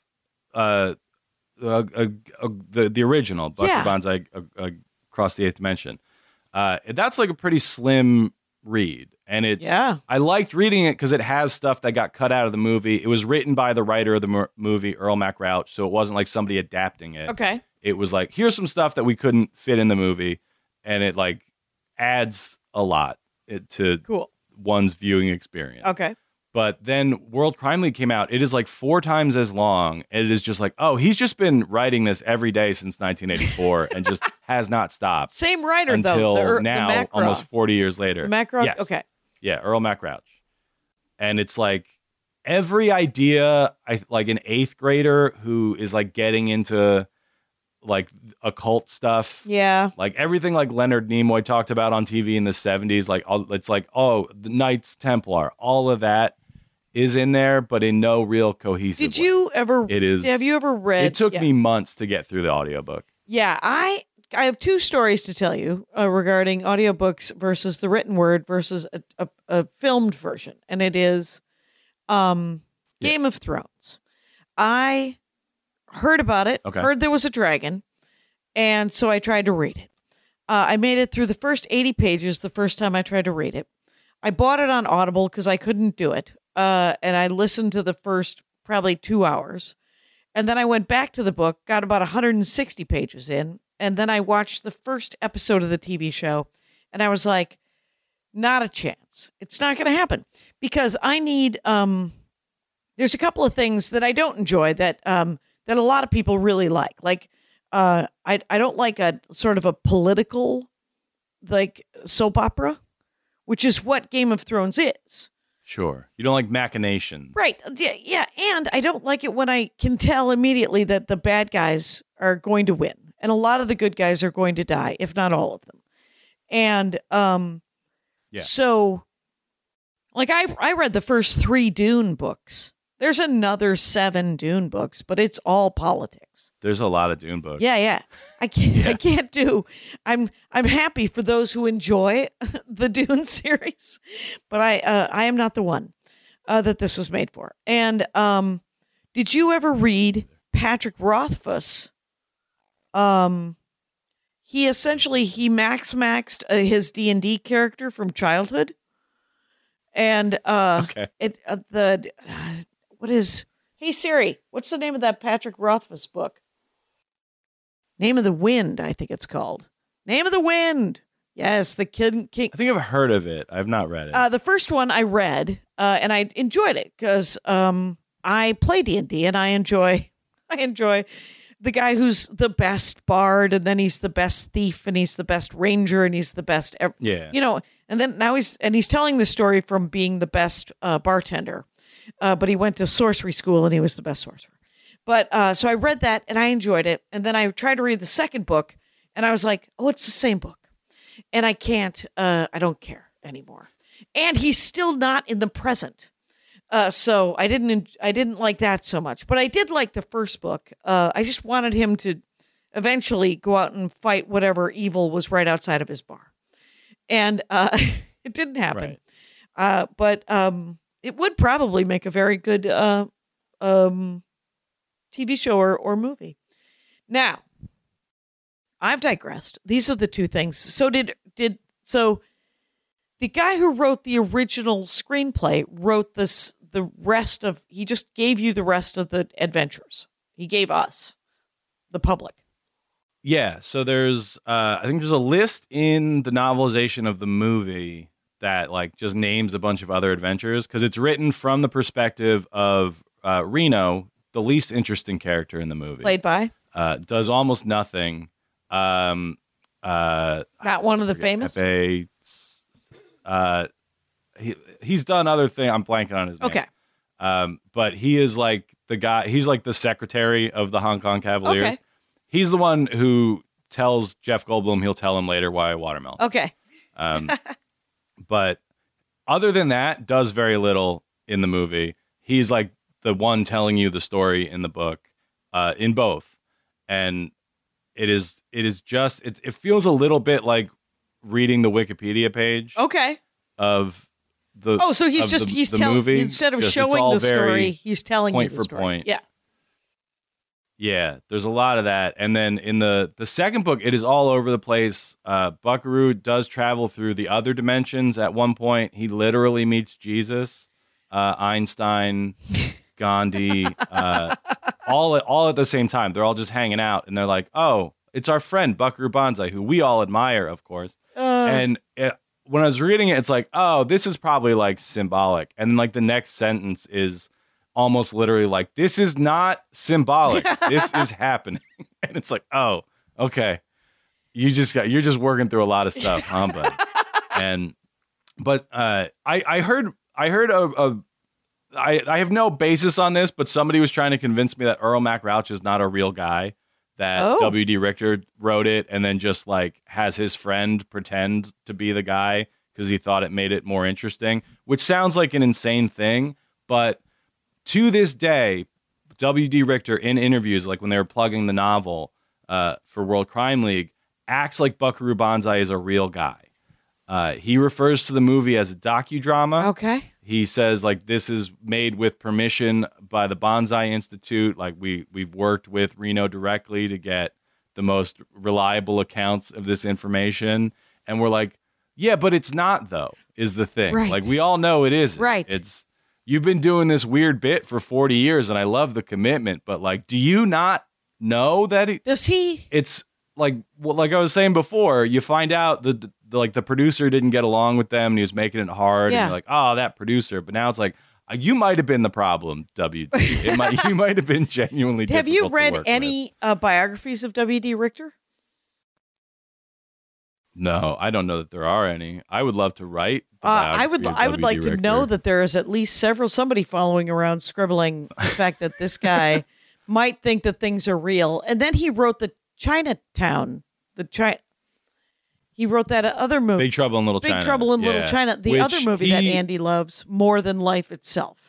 the original, Buckaroo Banzai Across the Eighth Dimension. That's like a pretty slim read. And I liked reading it because it has stuff that got cut out of the movie. It was written by the writer of the movie, Earl MacRouch, so it wasn't like somebody adapting it. Okay. It was like, here's some stuff that we couldn't fit in the movie, and it like adds a lot to one's viewing experience. Okay. But then World Crime League came out. It is like 4 times as long, and it is just like, oh, he's just been writing this every day since 1984 and just has not stopped. Same writer, until now, almost 40 years later. MacRouch? Yes. Okay. Yeah, Earl MacRouch. And it's like every idea, like an 8th grader who is like getting into like occult stuff. Yeah. Like everything like Leonard Nimoy talked about on TV in the 70s. Like it's like, oh, the Knights Templar, all of that is in there, but in no real cohesive way. Have you ever read? It took me months to get through the audiobook. Yeah, I have 2 stories to tell you regarding audiobooks versus the written word versus a filmed version. And it is Game of Thrones. I heard about it, heard there was a dragon, and so I tried to read it. I made it through the first 80 pages the first time I tried to read it. I bought it on Audible because I couldn't do it. And I listened to the first probably 2 hours. And then I went back to the book, got about 160 pages in. And then I watched the first episode of the TV show. And I was like, not a chance. It's not going to happen. Because I need, there's a couple of things that I don't enjoy that a lot of people really like. Like, I don't like a sort of a political, like, soap opera, which is what Game of Thrones is. Sure. You don't like machinations. Right. Yeah. And I don't like it when I can tell immediately that the bad guys are going to win. And a lot of the good guys are going to die, if not all of them. And so, like, I read the first 3 Dune books. There's another 7 Dune books, but it's all politics. There's a lot of Dune books. Yeah. I can't do. I'm happy for those who enjoy the Dune series, but I am not the one that this was made for. And did you ever read Patrick Rothfuss? He maxed his D&D character from childhood, and Hey Siri, what's the name of that Patrick Rothfuss book? Name of the Wind, I think it's called. Name of the Wind. Yes, the King. I think I've heard of it. I've not read it. The first one I read, and I enjoyed it because I play D&D, and I enjoy the guy who's the best bard, and then he's the best thief, and he's the best ranger, and he's the best. And then now he's telling the story from being the best bartender. But he went to sorcery school and he was the best sorcerer. But so I read that and I enjoyed it. And then I tried to read the second book and I was like, oh, it's the same book. And I can't, I don't care anymore. And he's still not in the present. So I didn't like that so much. But I did like the first book. I just wanted him to eventually go out and fight whatever evil was right outside of his bar. And it didn't happen. Right. But it would probably make a very good TV show or movie. Now, I've digressed. These are the 2 things. So so the guy who wrote the original screenplay wrote he just gave you the rest of the adventures. He gave us, the public. Yeah. So there's I think there's a list in the novelization of the movie that like just names a bunch of other adventures because it's written from the perspective of Reno, the least interesting character in the movie. Played by? Does almost nothing. Not one of the famous? Pepe, he's done other things. I'm blanking on his name. Okay. But he is like the guy, he's like the secretary of the Hong Kong Cavaliers. Okay. He's the one who tells Jeff Goldblum he'll tell him later why watermelon. Okay. But other than that, does very little in the movie. He's like the one telling you the story in the book, in both. And it feels a little bit like reading the Wikipedia page. Okay. Of the so he's telling movie. Instead of showing the story, he's telling you the story. Point for point. Yeah. Yeah, there's a lot of that. And then in the second book, it is all over the place. Buckaroo does travel through the other dimensions at one point. He literally meets Jesus, Einstein, Gandhi, all at the same time. They're all just hanging out, and they're like, oh, it's our friend Buckaroo Banzai, who we all admire, of course. When I was reading it, it's like, oh, this is probably like symbolic. And then like the next sentence is almost literally like, this is not symbolic. This is happening. And it's like, oh, okay. You're just working through a lot of stuff, huh, buddy? But I heard I have no basis on this, but somebody was trying to convince me that Earl MacRouch is not a real guy, that W.D. Richter wrote it and then just like has his friend pretend to be the guy because he thought it made it more interesting, which sounds like an insane thing, but to this day, W.D. Richter in interviews, like when they were plugging the novel for World Crime League, acts like Buckaroo Banzai is a real guy. He refers to the movie as a docudrama. Okay. He says like this is made with permission by the Banzai Institute. Like we've worked with Reno directly to get the most reliable accounts of this information. And we're like, yeah, but it's not, though, is the thing. Right. Like, we all know it isn't. Right. You've been doing this weird bit for 40 years, and I love the commitment, but, like, do you not know that it's like I was saying before, you find out the producer didn't get along with them and he was making it hard. Yeah. And you're like, oh, that producer. But now it's like, you might have been the problem, WD. You might have been genuinely difficult Have you to read work any biographies of W.D. Richter? No, I don't know that there are any. I would love to write. I would like to know that there is at least somebody following around scribbling the fact that this guy might think that things are real. And then he wrote the Chinatown, he wrote that other movie, Big Trouble in Little China. Big Trouble in Little China, the other movie that Andy loves more than life itself.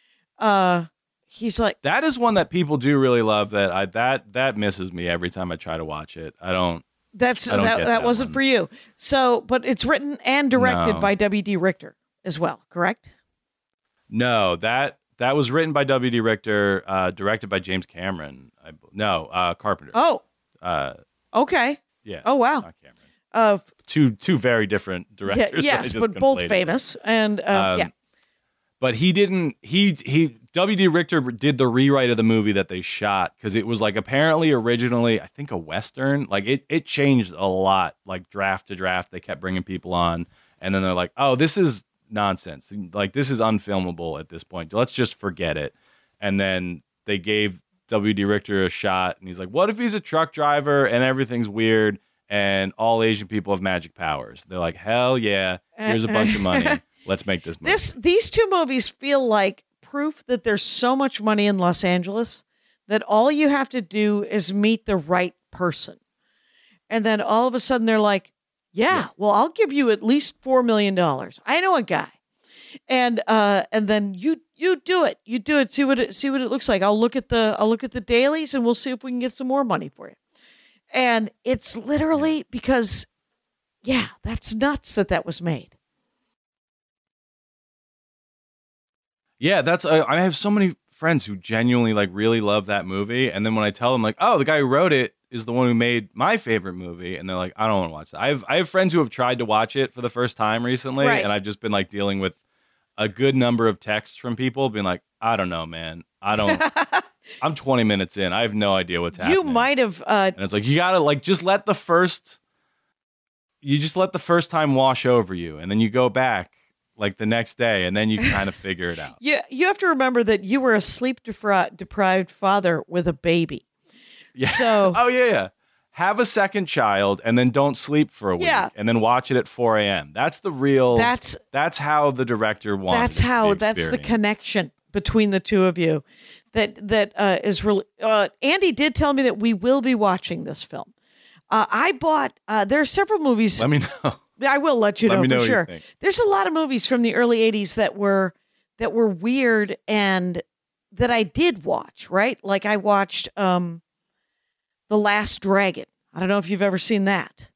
He's like, that is one that people do really love. That misses me every time I try to watch it. I don't. That wasn't one. for you. So, but it's written and directed by W.D. Richter as well, correct? No, that was written by W.D. Richter, directed by James Cameron. Carpenter. Oh, okay. Yeah. Oh, wow. Not Cameron. Two very different directors. Yes, but both famous. And yeah. But he didn't. W.D. Richter did the rewrite of the movie that they shot because it was like apparently originally, I think, a Western. Like it changed a lot, like draft to draft. They kept bringing people on, and then they're like, "Oh, this is nonsense. Like this is unfilmable at this point. Let's just forget it." And then they gave W.D. Richter a shot, and he's like, "What if he's a truck driver and everything's weird and all Asian people have magic powers?" They're like, "Hell yeah! Here's a bunch of money. Let's make this movie." These two movies feel like proof that there's so much money in Los Angeles that all you have to do is meet the right person. And then all of a sudden they're like, yeah, well, I'll give you at least $4 million. I know a guy. And then you do it. You do it. See what it looks like. I'll look at the dailies and we'll see if we can get some more money for you. And it's literally because, that's nuts that was made. Yeah, I have so many friends who genuinely like really love that movie, and then when I tell them like, "Oh, the guy who wrote it is the one who made my favorite movie," and they're like, "I don't want to watch that." I have friends who have tried to watch it for the first time recently, right. And I've just been like dealing with a good number of texts from people being like, "I don't know, man. I don't." I'm 20 minutes in. I have no idea what's happening. You might have, and it's like you gotta like just let the first time wash over you, and then you go back like the next day, and then you kind of figure it out. Yeah, you have to remember that you were a sleep deprived father with a baby. Yeah. So, oh yeah. Have a second child, and then don't sleep for a week, and then watch it at 4 a.m. That's the real. That's how the director wanted. That's the connection between the two of you. That is really. Andy did tell me that we will be watching this film. I bought. There are several movies. Let me know. I will let you know for sure. Think. There's a lot of movies from the early 80s that were weird and that I did watch, right? Like I watched The Last Dragon. I don't know if you've ever seen that.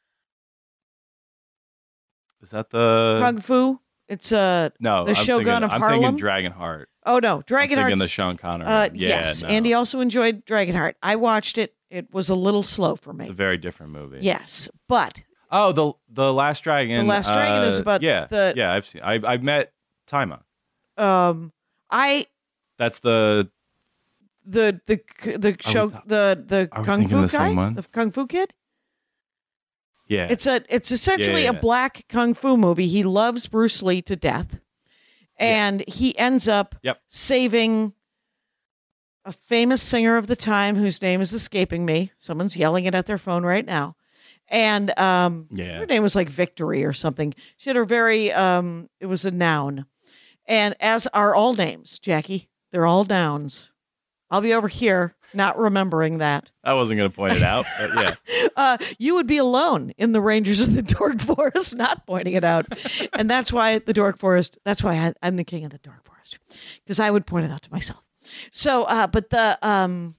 Is that the Kung Fu? It's no, the Shogun of Harlem. I'm thinking Dragonheart. Oh no, Dragonheart. I'm thinking the Sean Connery. Yes, no. Andy also enjoyed Dragonheart. I watched it. It was a little slow for me. It's a very different movie. Yes, but oh, the Last Dragon. The Last Dragon is about I've seen. I've met Taima. That's the show the Kung Fu guy, the Kung Fu kid. Yeah, it's essentially a black Kung Fu movie. He loves Bruce Lee to death, and he ends up saving a famous singer of the time whose name is escaping me. Someone's yelling it at their phone right now. And her name was like Victory or something. She had a very it was a noun. And as are all names, Jackie, they're all nouns. I'll be over here not remembering that. I wasn't going to point it out, but yeah. You would be alone in the Rangers of the Dork Forest not pointing it out. And that's why the Dork Forest, that's why I'm the king of the Dork Forest. Because I would point it out to myself. So, but the,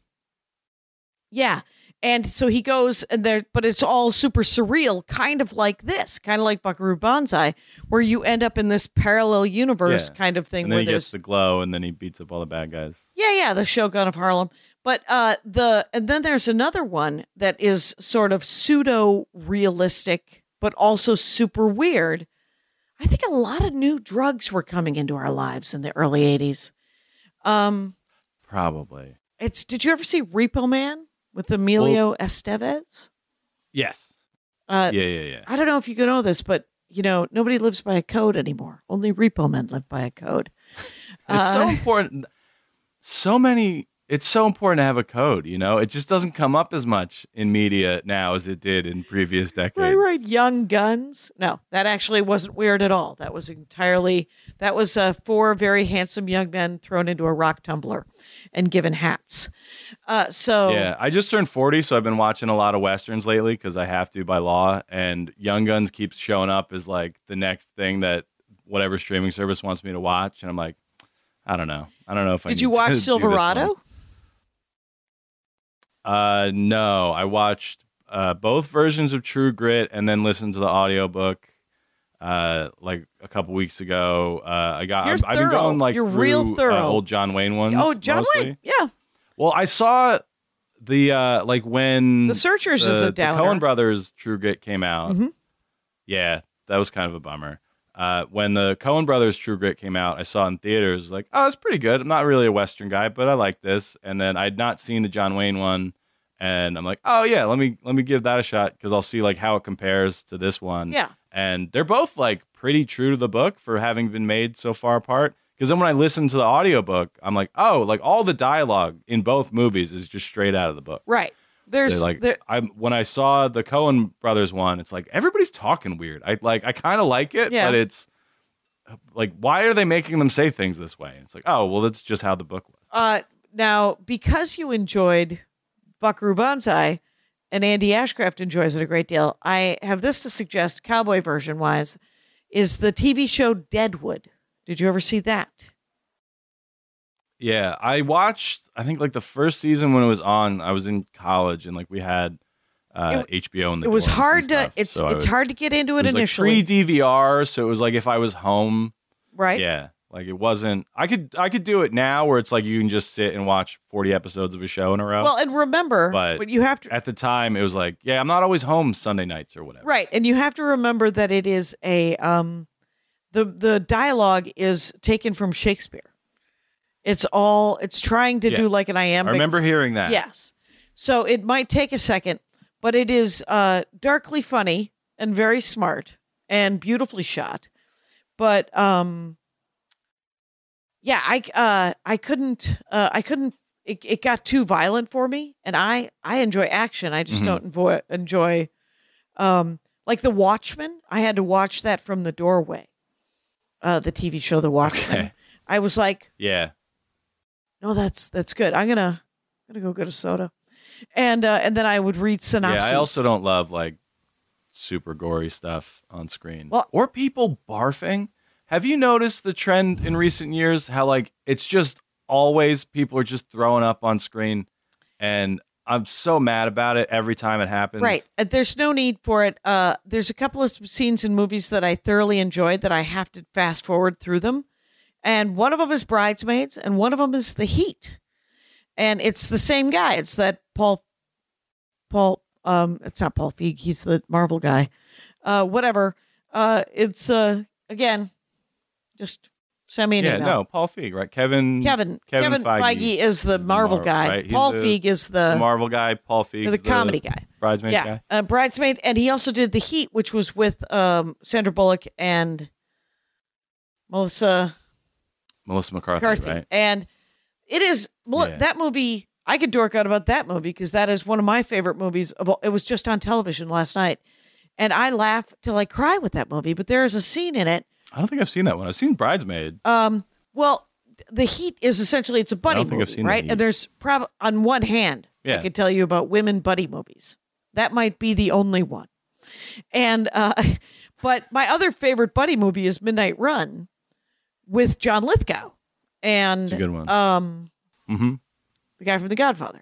and so he goes but it's all super surreal, kind of like this, kind of like Buckaroo Banzai, where you end up in this parallel universe kind of thing. And then where he gets the glow, and then he beats up all the bad guys. Yeah, the Shogun of Harlem. But and then there's another one that is sort of pseudo realistic, but also super weird. I think a lot of new drugs were coming into our lives in the early 80s. Probably. Did you ever see Repo Man with Emilio Estevez? Yes. Yeah. I don't know if you know this, but nobody lives by a code anymore. Only repo men live by a code. It's so important. It's so important to have a code, It just doesn't come up as much in media now as it did in previous decades. Right. Young Guns. No, that actually wasn't weird at all. That was four very handsome young men thrown into a rock tumbler and given hats. Yeah, I just turned 40, so I've been watching a lot of Westerns lately because I have to by law. And Young Guns keeps showing up as like the next thing that whatever streaming service wants me to watch. And I'm like, I don't know. I don't know if I Did you watch Silverado? No, I watched both versions of True Grit and then listened to the audiobook like a couple weeks ago. I've been going like You're through real thorough. Old John Wayne ones. Oh, John mostly. Wayne. Yeah. Well, I saw the like when The Searchers is a downer. The Coen Brothers True Grit came out. Mm-hmm. Yeah, that was kind of a bummer. When the Coen Brothers True Grit came out, I saw it in theaters. Like, oh, it's pretty good. I'm not really a Western guy, but I like this. And then I'd not seen the John Wayne one, and I'm like, oh yeah, let me give that a shot because I'll see like how it compares to this one. Yeah. And they're both like pretty true to the book for having been made so far apart. Because then when I listened to the audiobook, I'm like, oh, like all the dialogue in both movies is just straight out of the book. Right. When I saw the Coen Brothers one, it's like everybody's talking weird. I kind of like it, yeah. But it's like, why are they making them say things this way? It's like, oh, well, that's just how the book was. Now, because you enjoyed Buckaroo Banzai, and Andy Ashcraft enjoys it a great deal, I have this to suggest, cowboy version wise, is the TV show Deadwood. Did you ever see that? Yeah, I watched, I think like the first season when it was on. I was in college and like we had HBO in the It was dorms hard and to stuff. it's So it's hard to get into it was initially. like pre-DVR, so it was like if I was home, right? Yeah, like it wasn't. I could do it now where it's like you can just sit and watch 40 episodes of a show in a row. Well, and remember, but you have to. At the time, it was like, yeah, I'm not always home Sunday nights or whatever. Right, and you have to remember that it is a the dialogue is taken from Shakespeare. It's trying to do like an iambic. I remember hearing that. Yes. So it might take a second, but it is darkly funny and very smart and beautifully shot. But yeah, I couldn't. It got too violent for me, and I enjoy action. I just don't enjoy like The Watchmen. I had to watch that from the doorway. The TV show The Watchmen. Okay. I was like, yeah. No, that's good. I'm gonna go get a soda, and then I would read synopses. Yeah, I also don't love like super gory stuff on screen. Well, or people barfing. Have you noticed the trend in recent years? How like it's just always people are just throwing up on screen, and I'm so mad about it every time it happens. Right. There's no need for it. There's a couple of scenes in movies that I thoroughly enjoyed that I have to fast forward through them. And one of them is Bridesmaids, and one of them is The Heat. And it's the same guy. It's that Paul, it's not Paul Feig. He's the Marvel guy. Whatever. It's, again, just send me an email. Yeah, no, Paul Feig, right? Kevin Feige is the Marvel guy. Right? Paul Feig is the Marvel guy. Paul Feig the comedy guy. Bridesmaid guy. Bridesmaid. And he also did The Heat, which was with Sandra Bullock and Melissa McCarthy, right? And it is that movie. I could dork out about that movie because that is one of my favorite movies of all. It was just on television last night, and I laugh till I cry with that movie. But there is a scene in it. I don't think I've seen that one. I've seen Bridesmaid. Well, The Heat is essentially it's a buddy movie, right? And there's probably on one hand, I could tell you about women buddy movies. That might be the only one. And but my other favorite buddy movie is Midnight Run with John Lithgow and it's a good one. The guy from The Godfather,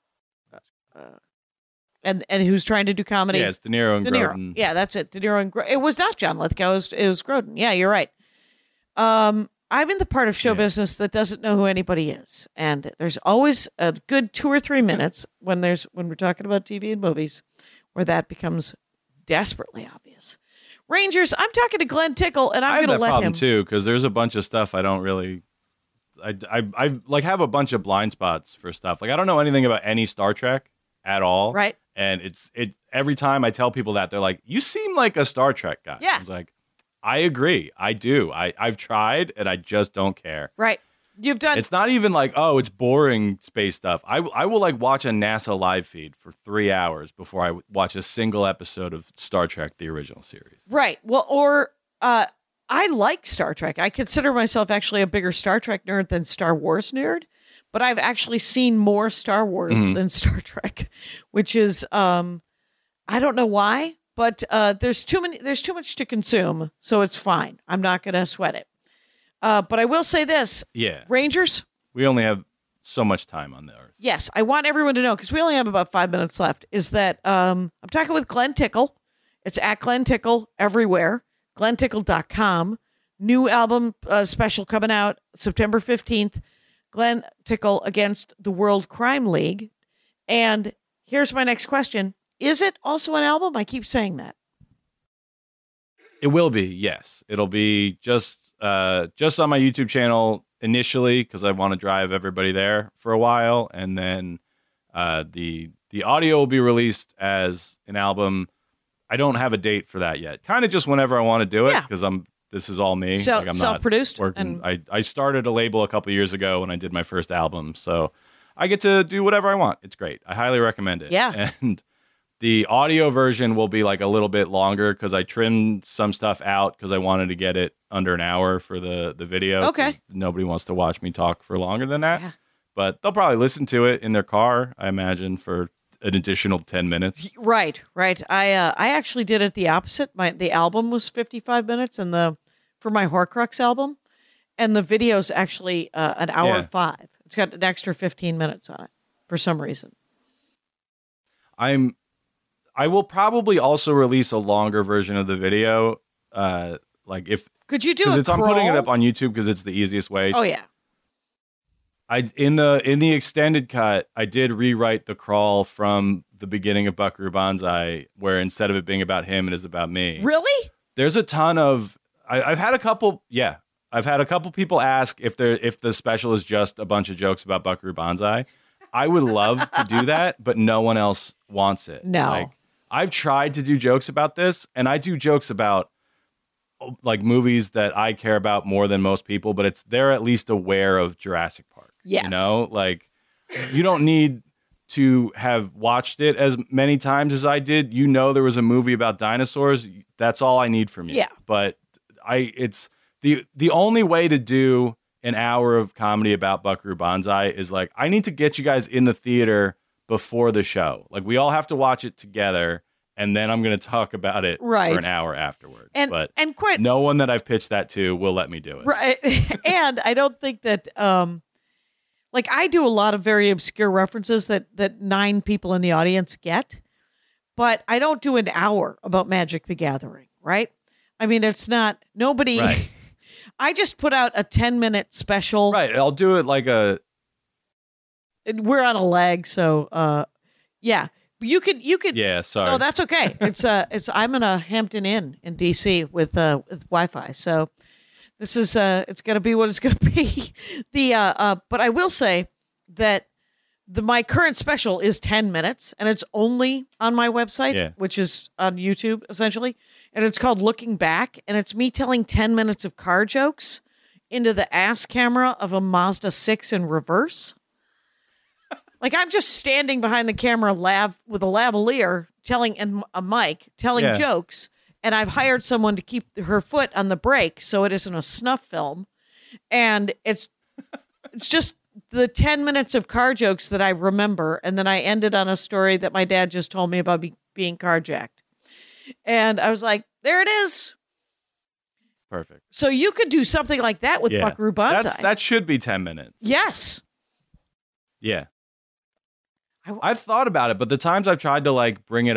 and who's trying to do comedy. Yeah, it's De Niro and Grodin. Yeah, that's it. De Niro and Grodin. It was not John Lithgow. It was Grodin. Yeah, you're right. I'm in the part of show business that doesn't know who anybody is. And there's always a good 2 or 3 minutes when we're talking about TV and movies where that becomes desperately obvious. Rangers, I'm talking to Glenn Tickle, and I'm going to let him. I have that problem too, because there's a bunch of stuff I don't really. I like have a bunch of blind spots for stuff. Like I don't know anything about any Star Trek at all. Right. And it every time I tell people that, they're like, "You seem like a Star Trek guy." Yeah. I was like, I agree. I do. I've tried, and I just don't care. Right. You've done. It's not even like, oh, it's boring space stuff. I will like watch a NASA live feed for 3 hours before I watch a single episode of Star Trek, the original series. Right. Well, or I like Star Trek. I consider myself actually a bigger Star Trek nerd than Star Wars nerd, but I've actually seen more Star Wars than Star Trek, which is I don't know why, but there's too much to consume, so it's fine. I'm not going to sweat it. But I will say this. Yeah. Rangers, we only have so much time on the earth. Yes, I want everyone to know, because we only have about 5 minutes left, is that I'm talking with Glenn Tickle. It's at Glenn Tickle everywhere. GlennTickle.com. New album special coming out September 15th. Glenn Tickle against the World Crime League. And here's my next question. Is it also an album? I keep saying that. It will be, yes. It'll be just on my YouTube channel initially, because I want to drive everybody there for a while, and then the audio will be released as an album. I don't have a date for that yet. Kind of just whenever I want to do it, because this is all me. So, like I'm self-produced. Not working. And I started a label a couple years ago when I did my first album, so I get to do whatever I want. It's great. I highly recommend it. Yeah. And the audio version will be like a little bit longer because I trimmed some stuff out because I wanted to get it under an hour for the video. Okay. Nobody wants to watch me talk for longer than that. Yeah. But they'll probably listen to it in their car, I imagine, for an additional 10 minutes. Right. I actually did it the opposite. The album was 55 minutes, for my Horcrux album, and the video's actually an hour 5. It's got an extra 15 minutes on it for some reason. I will probably also release a longer version of the video. Like if could you do it? I'm putting it up on YouTube because it's the easiest way. Oh yeah. In the extended cut, I did rewrite the crawl from the beginning of Buckaroo Banzai, where instead of it being about him, it is about me. Really? There's a ton of. I've had a couple. Yeah, I've had a couple people ask if the special is just a bunch of jokes about Buckaroo Banzai. I would love to do that, but no one else wants it. No. Like, I've tried to do jokes about this, and I do jokes about like movies that I care about more than most people, but they're at least aware of Jurassic Park. Yes. You know, like you don't need to have watched it as many times as I did. You know, there was a movie about dinosaurs. That's all I need from you. Yeah. But it's the only way to do an hour of comedy about Buckaroo Banzai is like, I need to get you guys in the theater before the show. Like we all have to watch it together, and then I'm going to talk about it for an hour afterwards. But no one that I've pitched that to will let me do it. Right. And I don't think that like I do a lot of very obscure references that 9 people in the audience get, but I don't do an hour about Magic the Gathering, right? I mean, it's not nobody. Right. I just put out a 10-minute special. Right. I'll do it like we're on a lag, so yeah. You could. Yeah, sorry. No, that's okay. It's I'm in a Hampton Inn in DC with Wi-Fi, so this is it's gonna be what it's gonna be. But I will say that my current special is 10 minutes, and it's only on my website, which is on YouTube essentially, and it's called Looking Back, and it's me telling 10 minutes of car jokes into the ass camera of a Mazda 6 in reverse. Like I'm just standing behind the camera with a lavalier and a mic telling jokes, and I've hired someone to keep her foot on the brake so it isn't a snuff film, and it's just the 10 minutes of car jokes that I remember, and then I ended on a story that my dad just told me about being carjacked, and I was like, there it is. Perfect. So you could do something like that with Buckaroo Banzai. That should be 10 minutes. Yes. Yeah. I've thought about it, but the times I've tried to like bring it up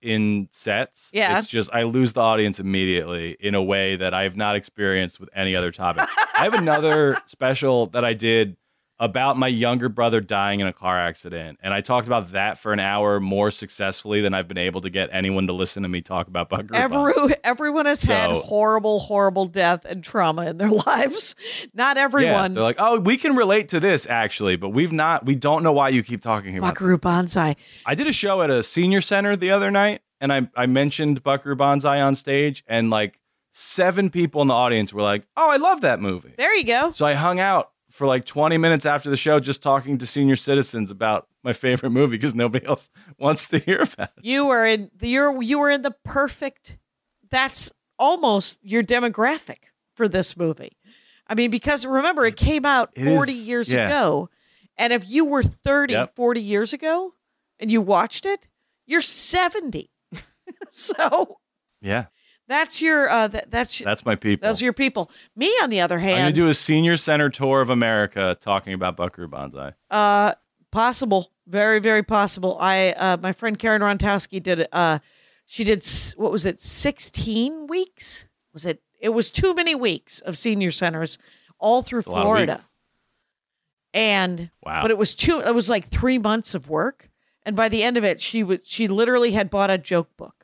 in sets. Yeah. It's just I lose the audience immediately in a way that I have not experienced with any other topic. I have another special that I did about my younger brother dying in a car accident. And I talked about that for an hour more successfully than I've been able to get anyone to listen to me talk about Buckaroo Banzai. Everyone has had horrible, horrible death and trauma in their lives. Not everyone. Yeah, they're like, oh, we can relate to this actually, but we don't know why you keep talking about Buckaroo Banzai. I did a show at a senior center the other night, and I mentioned Buckaroo Banzai on stage, and like 7 people in the audience were like, oh, I love that movie. There you go. So I hung out for like 20 minutes after the show just talking to senior citizens about my favorite movie because nobody else wants to hear about it. You were in the perfect, that's almost your demographic for this movie. I mean, because remember, it came out 40 years ago. And if you were 30, 40 years ago and you watched it, you're 70. So yeah. That's your that's my people. Those are your people. Me, on the other hand, I'm gonna do a senior center tour of America talking about Buckaroo Banzai. Possible, very, very possible. My friend Karen Rontowski did. She did. What was it? 16 weeks? Was it? It was too many weeks of senior centers all through Florida. And wow, but it was It was like 3 months of work, and by the end of it, she literally had bought a joke book.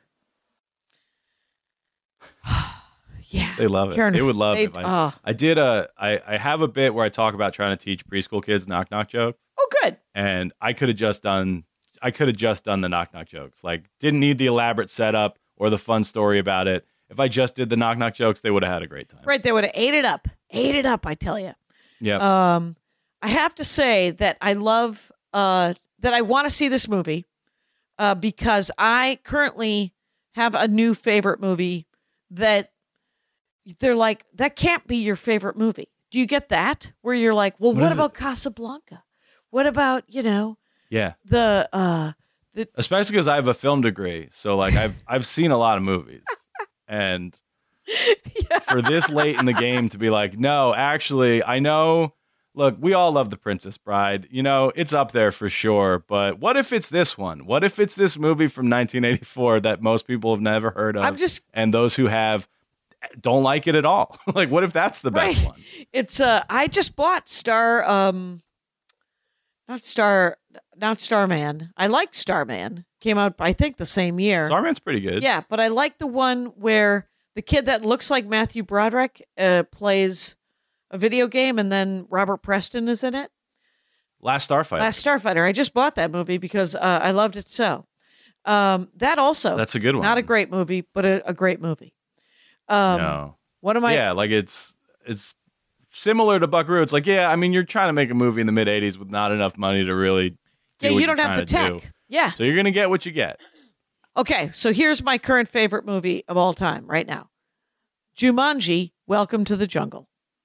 Yeah, they love it. Karen, they would love it. I have a bit where I talk about trying to teach preschool kids knock knock jokes. Oh, good. And I could have just done the knock knock jokes. Like, didn't need the elaborate setup or the fun story about it. If I just did the knock knock jokes, they would have had a great time. Right, they would have ate it up. I tell you. Yeah. I have to say that I love that I want to see this movie because I currently have a new favorite movie that they're like, that can't be your favorite movie. Do you get that? Where you're like, well, what about Casablanca? What about, yeah, the especially because I have a film degree, so like I've seen a lot of movies, and for this late in the game to be like, no, actually, I know. Look, we all love The Princess Bride. It's up there for sure. But what if it's this one? What if it's this movie from 1984 that most people have never heard of? And those who have don't like it at all. Like, what if that's the best one? It's I just bought not Starman. I liked Starman. Came out, I think, the same year. Starman's pretty good. Yeah, but I like the one where the kid that looks like Matthew Broderick plays a video game, and then Robert Preston is in it. Last Starfighter. I just bought that movie because I loved it so. That also. That's a good one. Not a great movie, but a great movie. No. What am I? Yeah, like it's similar to Buckaroo. It's like, yeah, I mean, you're trying to make a movie in the mid-'80s with not enough money to really do what you don't have the tech. do. Yeah. So you're going to get what you get. Okay, so here's my current favorite movie of all time right now. Jumanji, Welcome to the Jungle.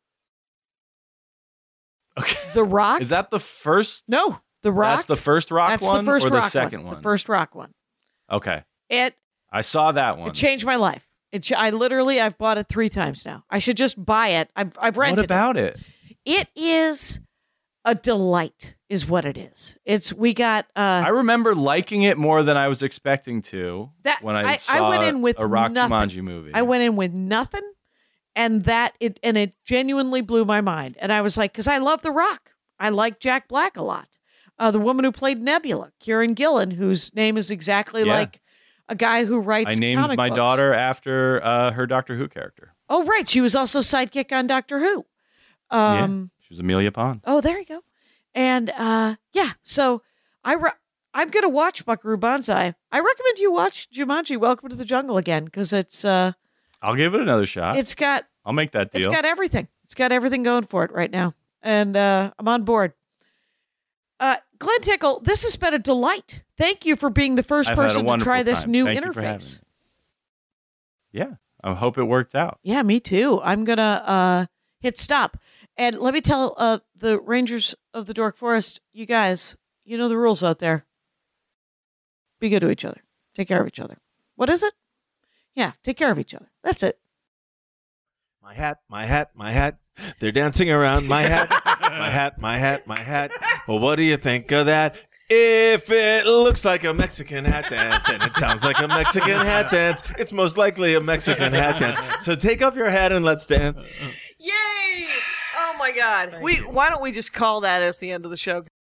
Okay. The Rock? Is that the first? No, The Rock. That's the first Rock one or the second one? The first Rock one. Okay. I saw that one. It changed my life. I've bought it 3 times now. I should just buy it. I've rented it. What about it? It is a delight, is what it is. I remember liking it more than I was expecting to when I saw went in with a Rock nothing. Jumanji movie. I went in with nothing, and it genuinely blew my mind. And I was like, because I love The Rock. I like Jack Black a lot. The woman who played Nebula, Kieran Gillen, whose name is exactly like a guy who writes comic books. I named my daughter after her Doctor Who character. Oh, right. She was also sidekick on Doctor Who. She was Amelia Pond. Oh, there you go. And so I'm going to watch Buckaroo Banzai. I recommend you watch Jumanji, Welcome to the Jungle again, because it's... I'll give it another shot. I'll make that deal. It's got everything. It's got everything going for it right now. And I'm on board. Glenn Tickle, this has been a delight. Thank you for being the first person to try this new interface. Yeah, I hope it worked out. Yeah, me too. I'm going to hit stop. And let me tell the Rangers of the Dork Forest, you guys, you know the rules out there. Be good to each other. Take care of each other. What is it? Yeah, take care of each other. That's it. My hat, my hat, my hat. They're dancing around my hat. My hat, my hat, my hat. Well, what do you think of that? If it looks like a Mexican hat dance and it sounds like a Mexican hat dance, it's most likely a Mexican hat dance. So take off your hat and let's dance. Yay! Oh my God. Why don't we just call that as the end of the show?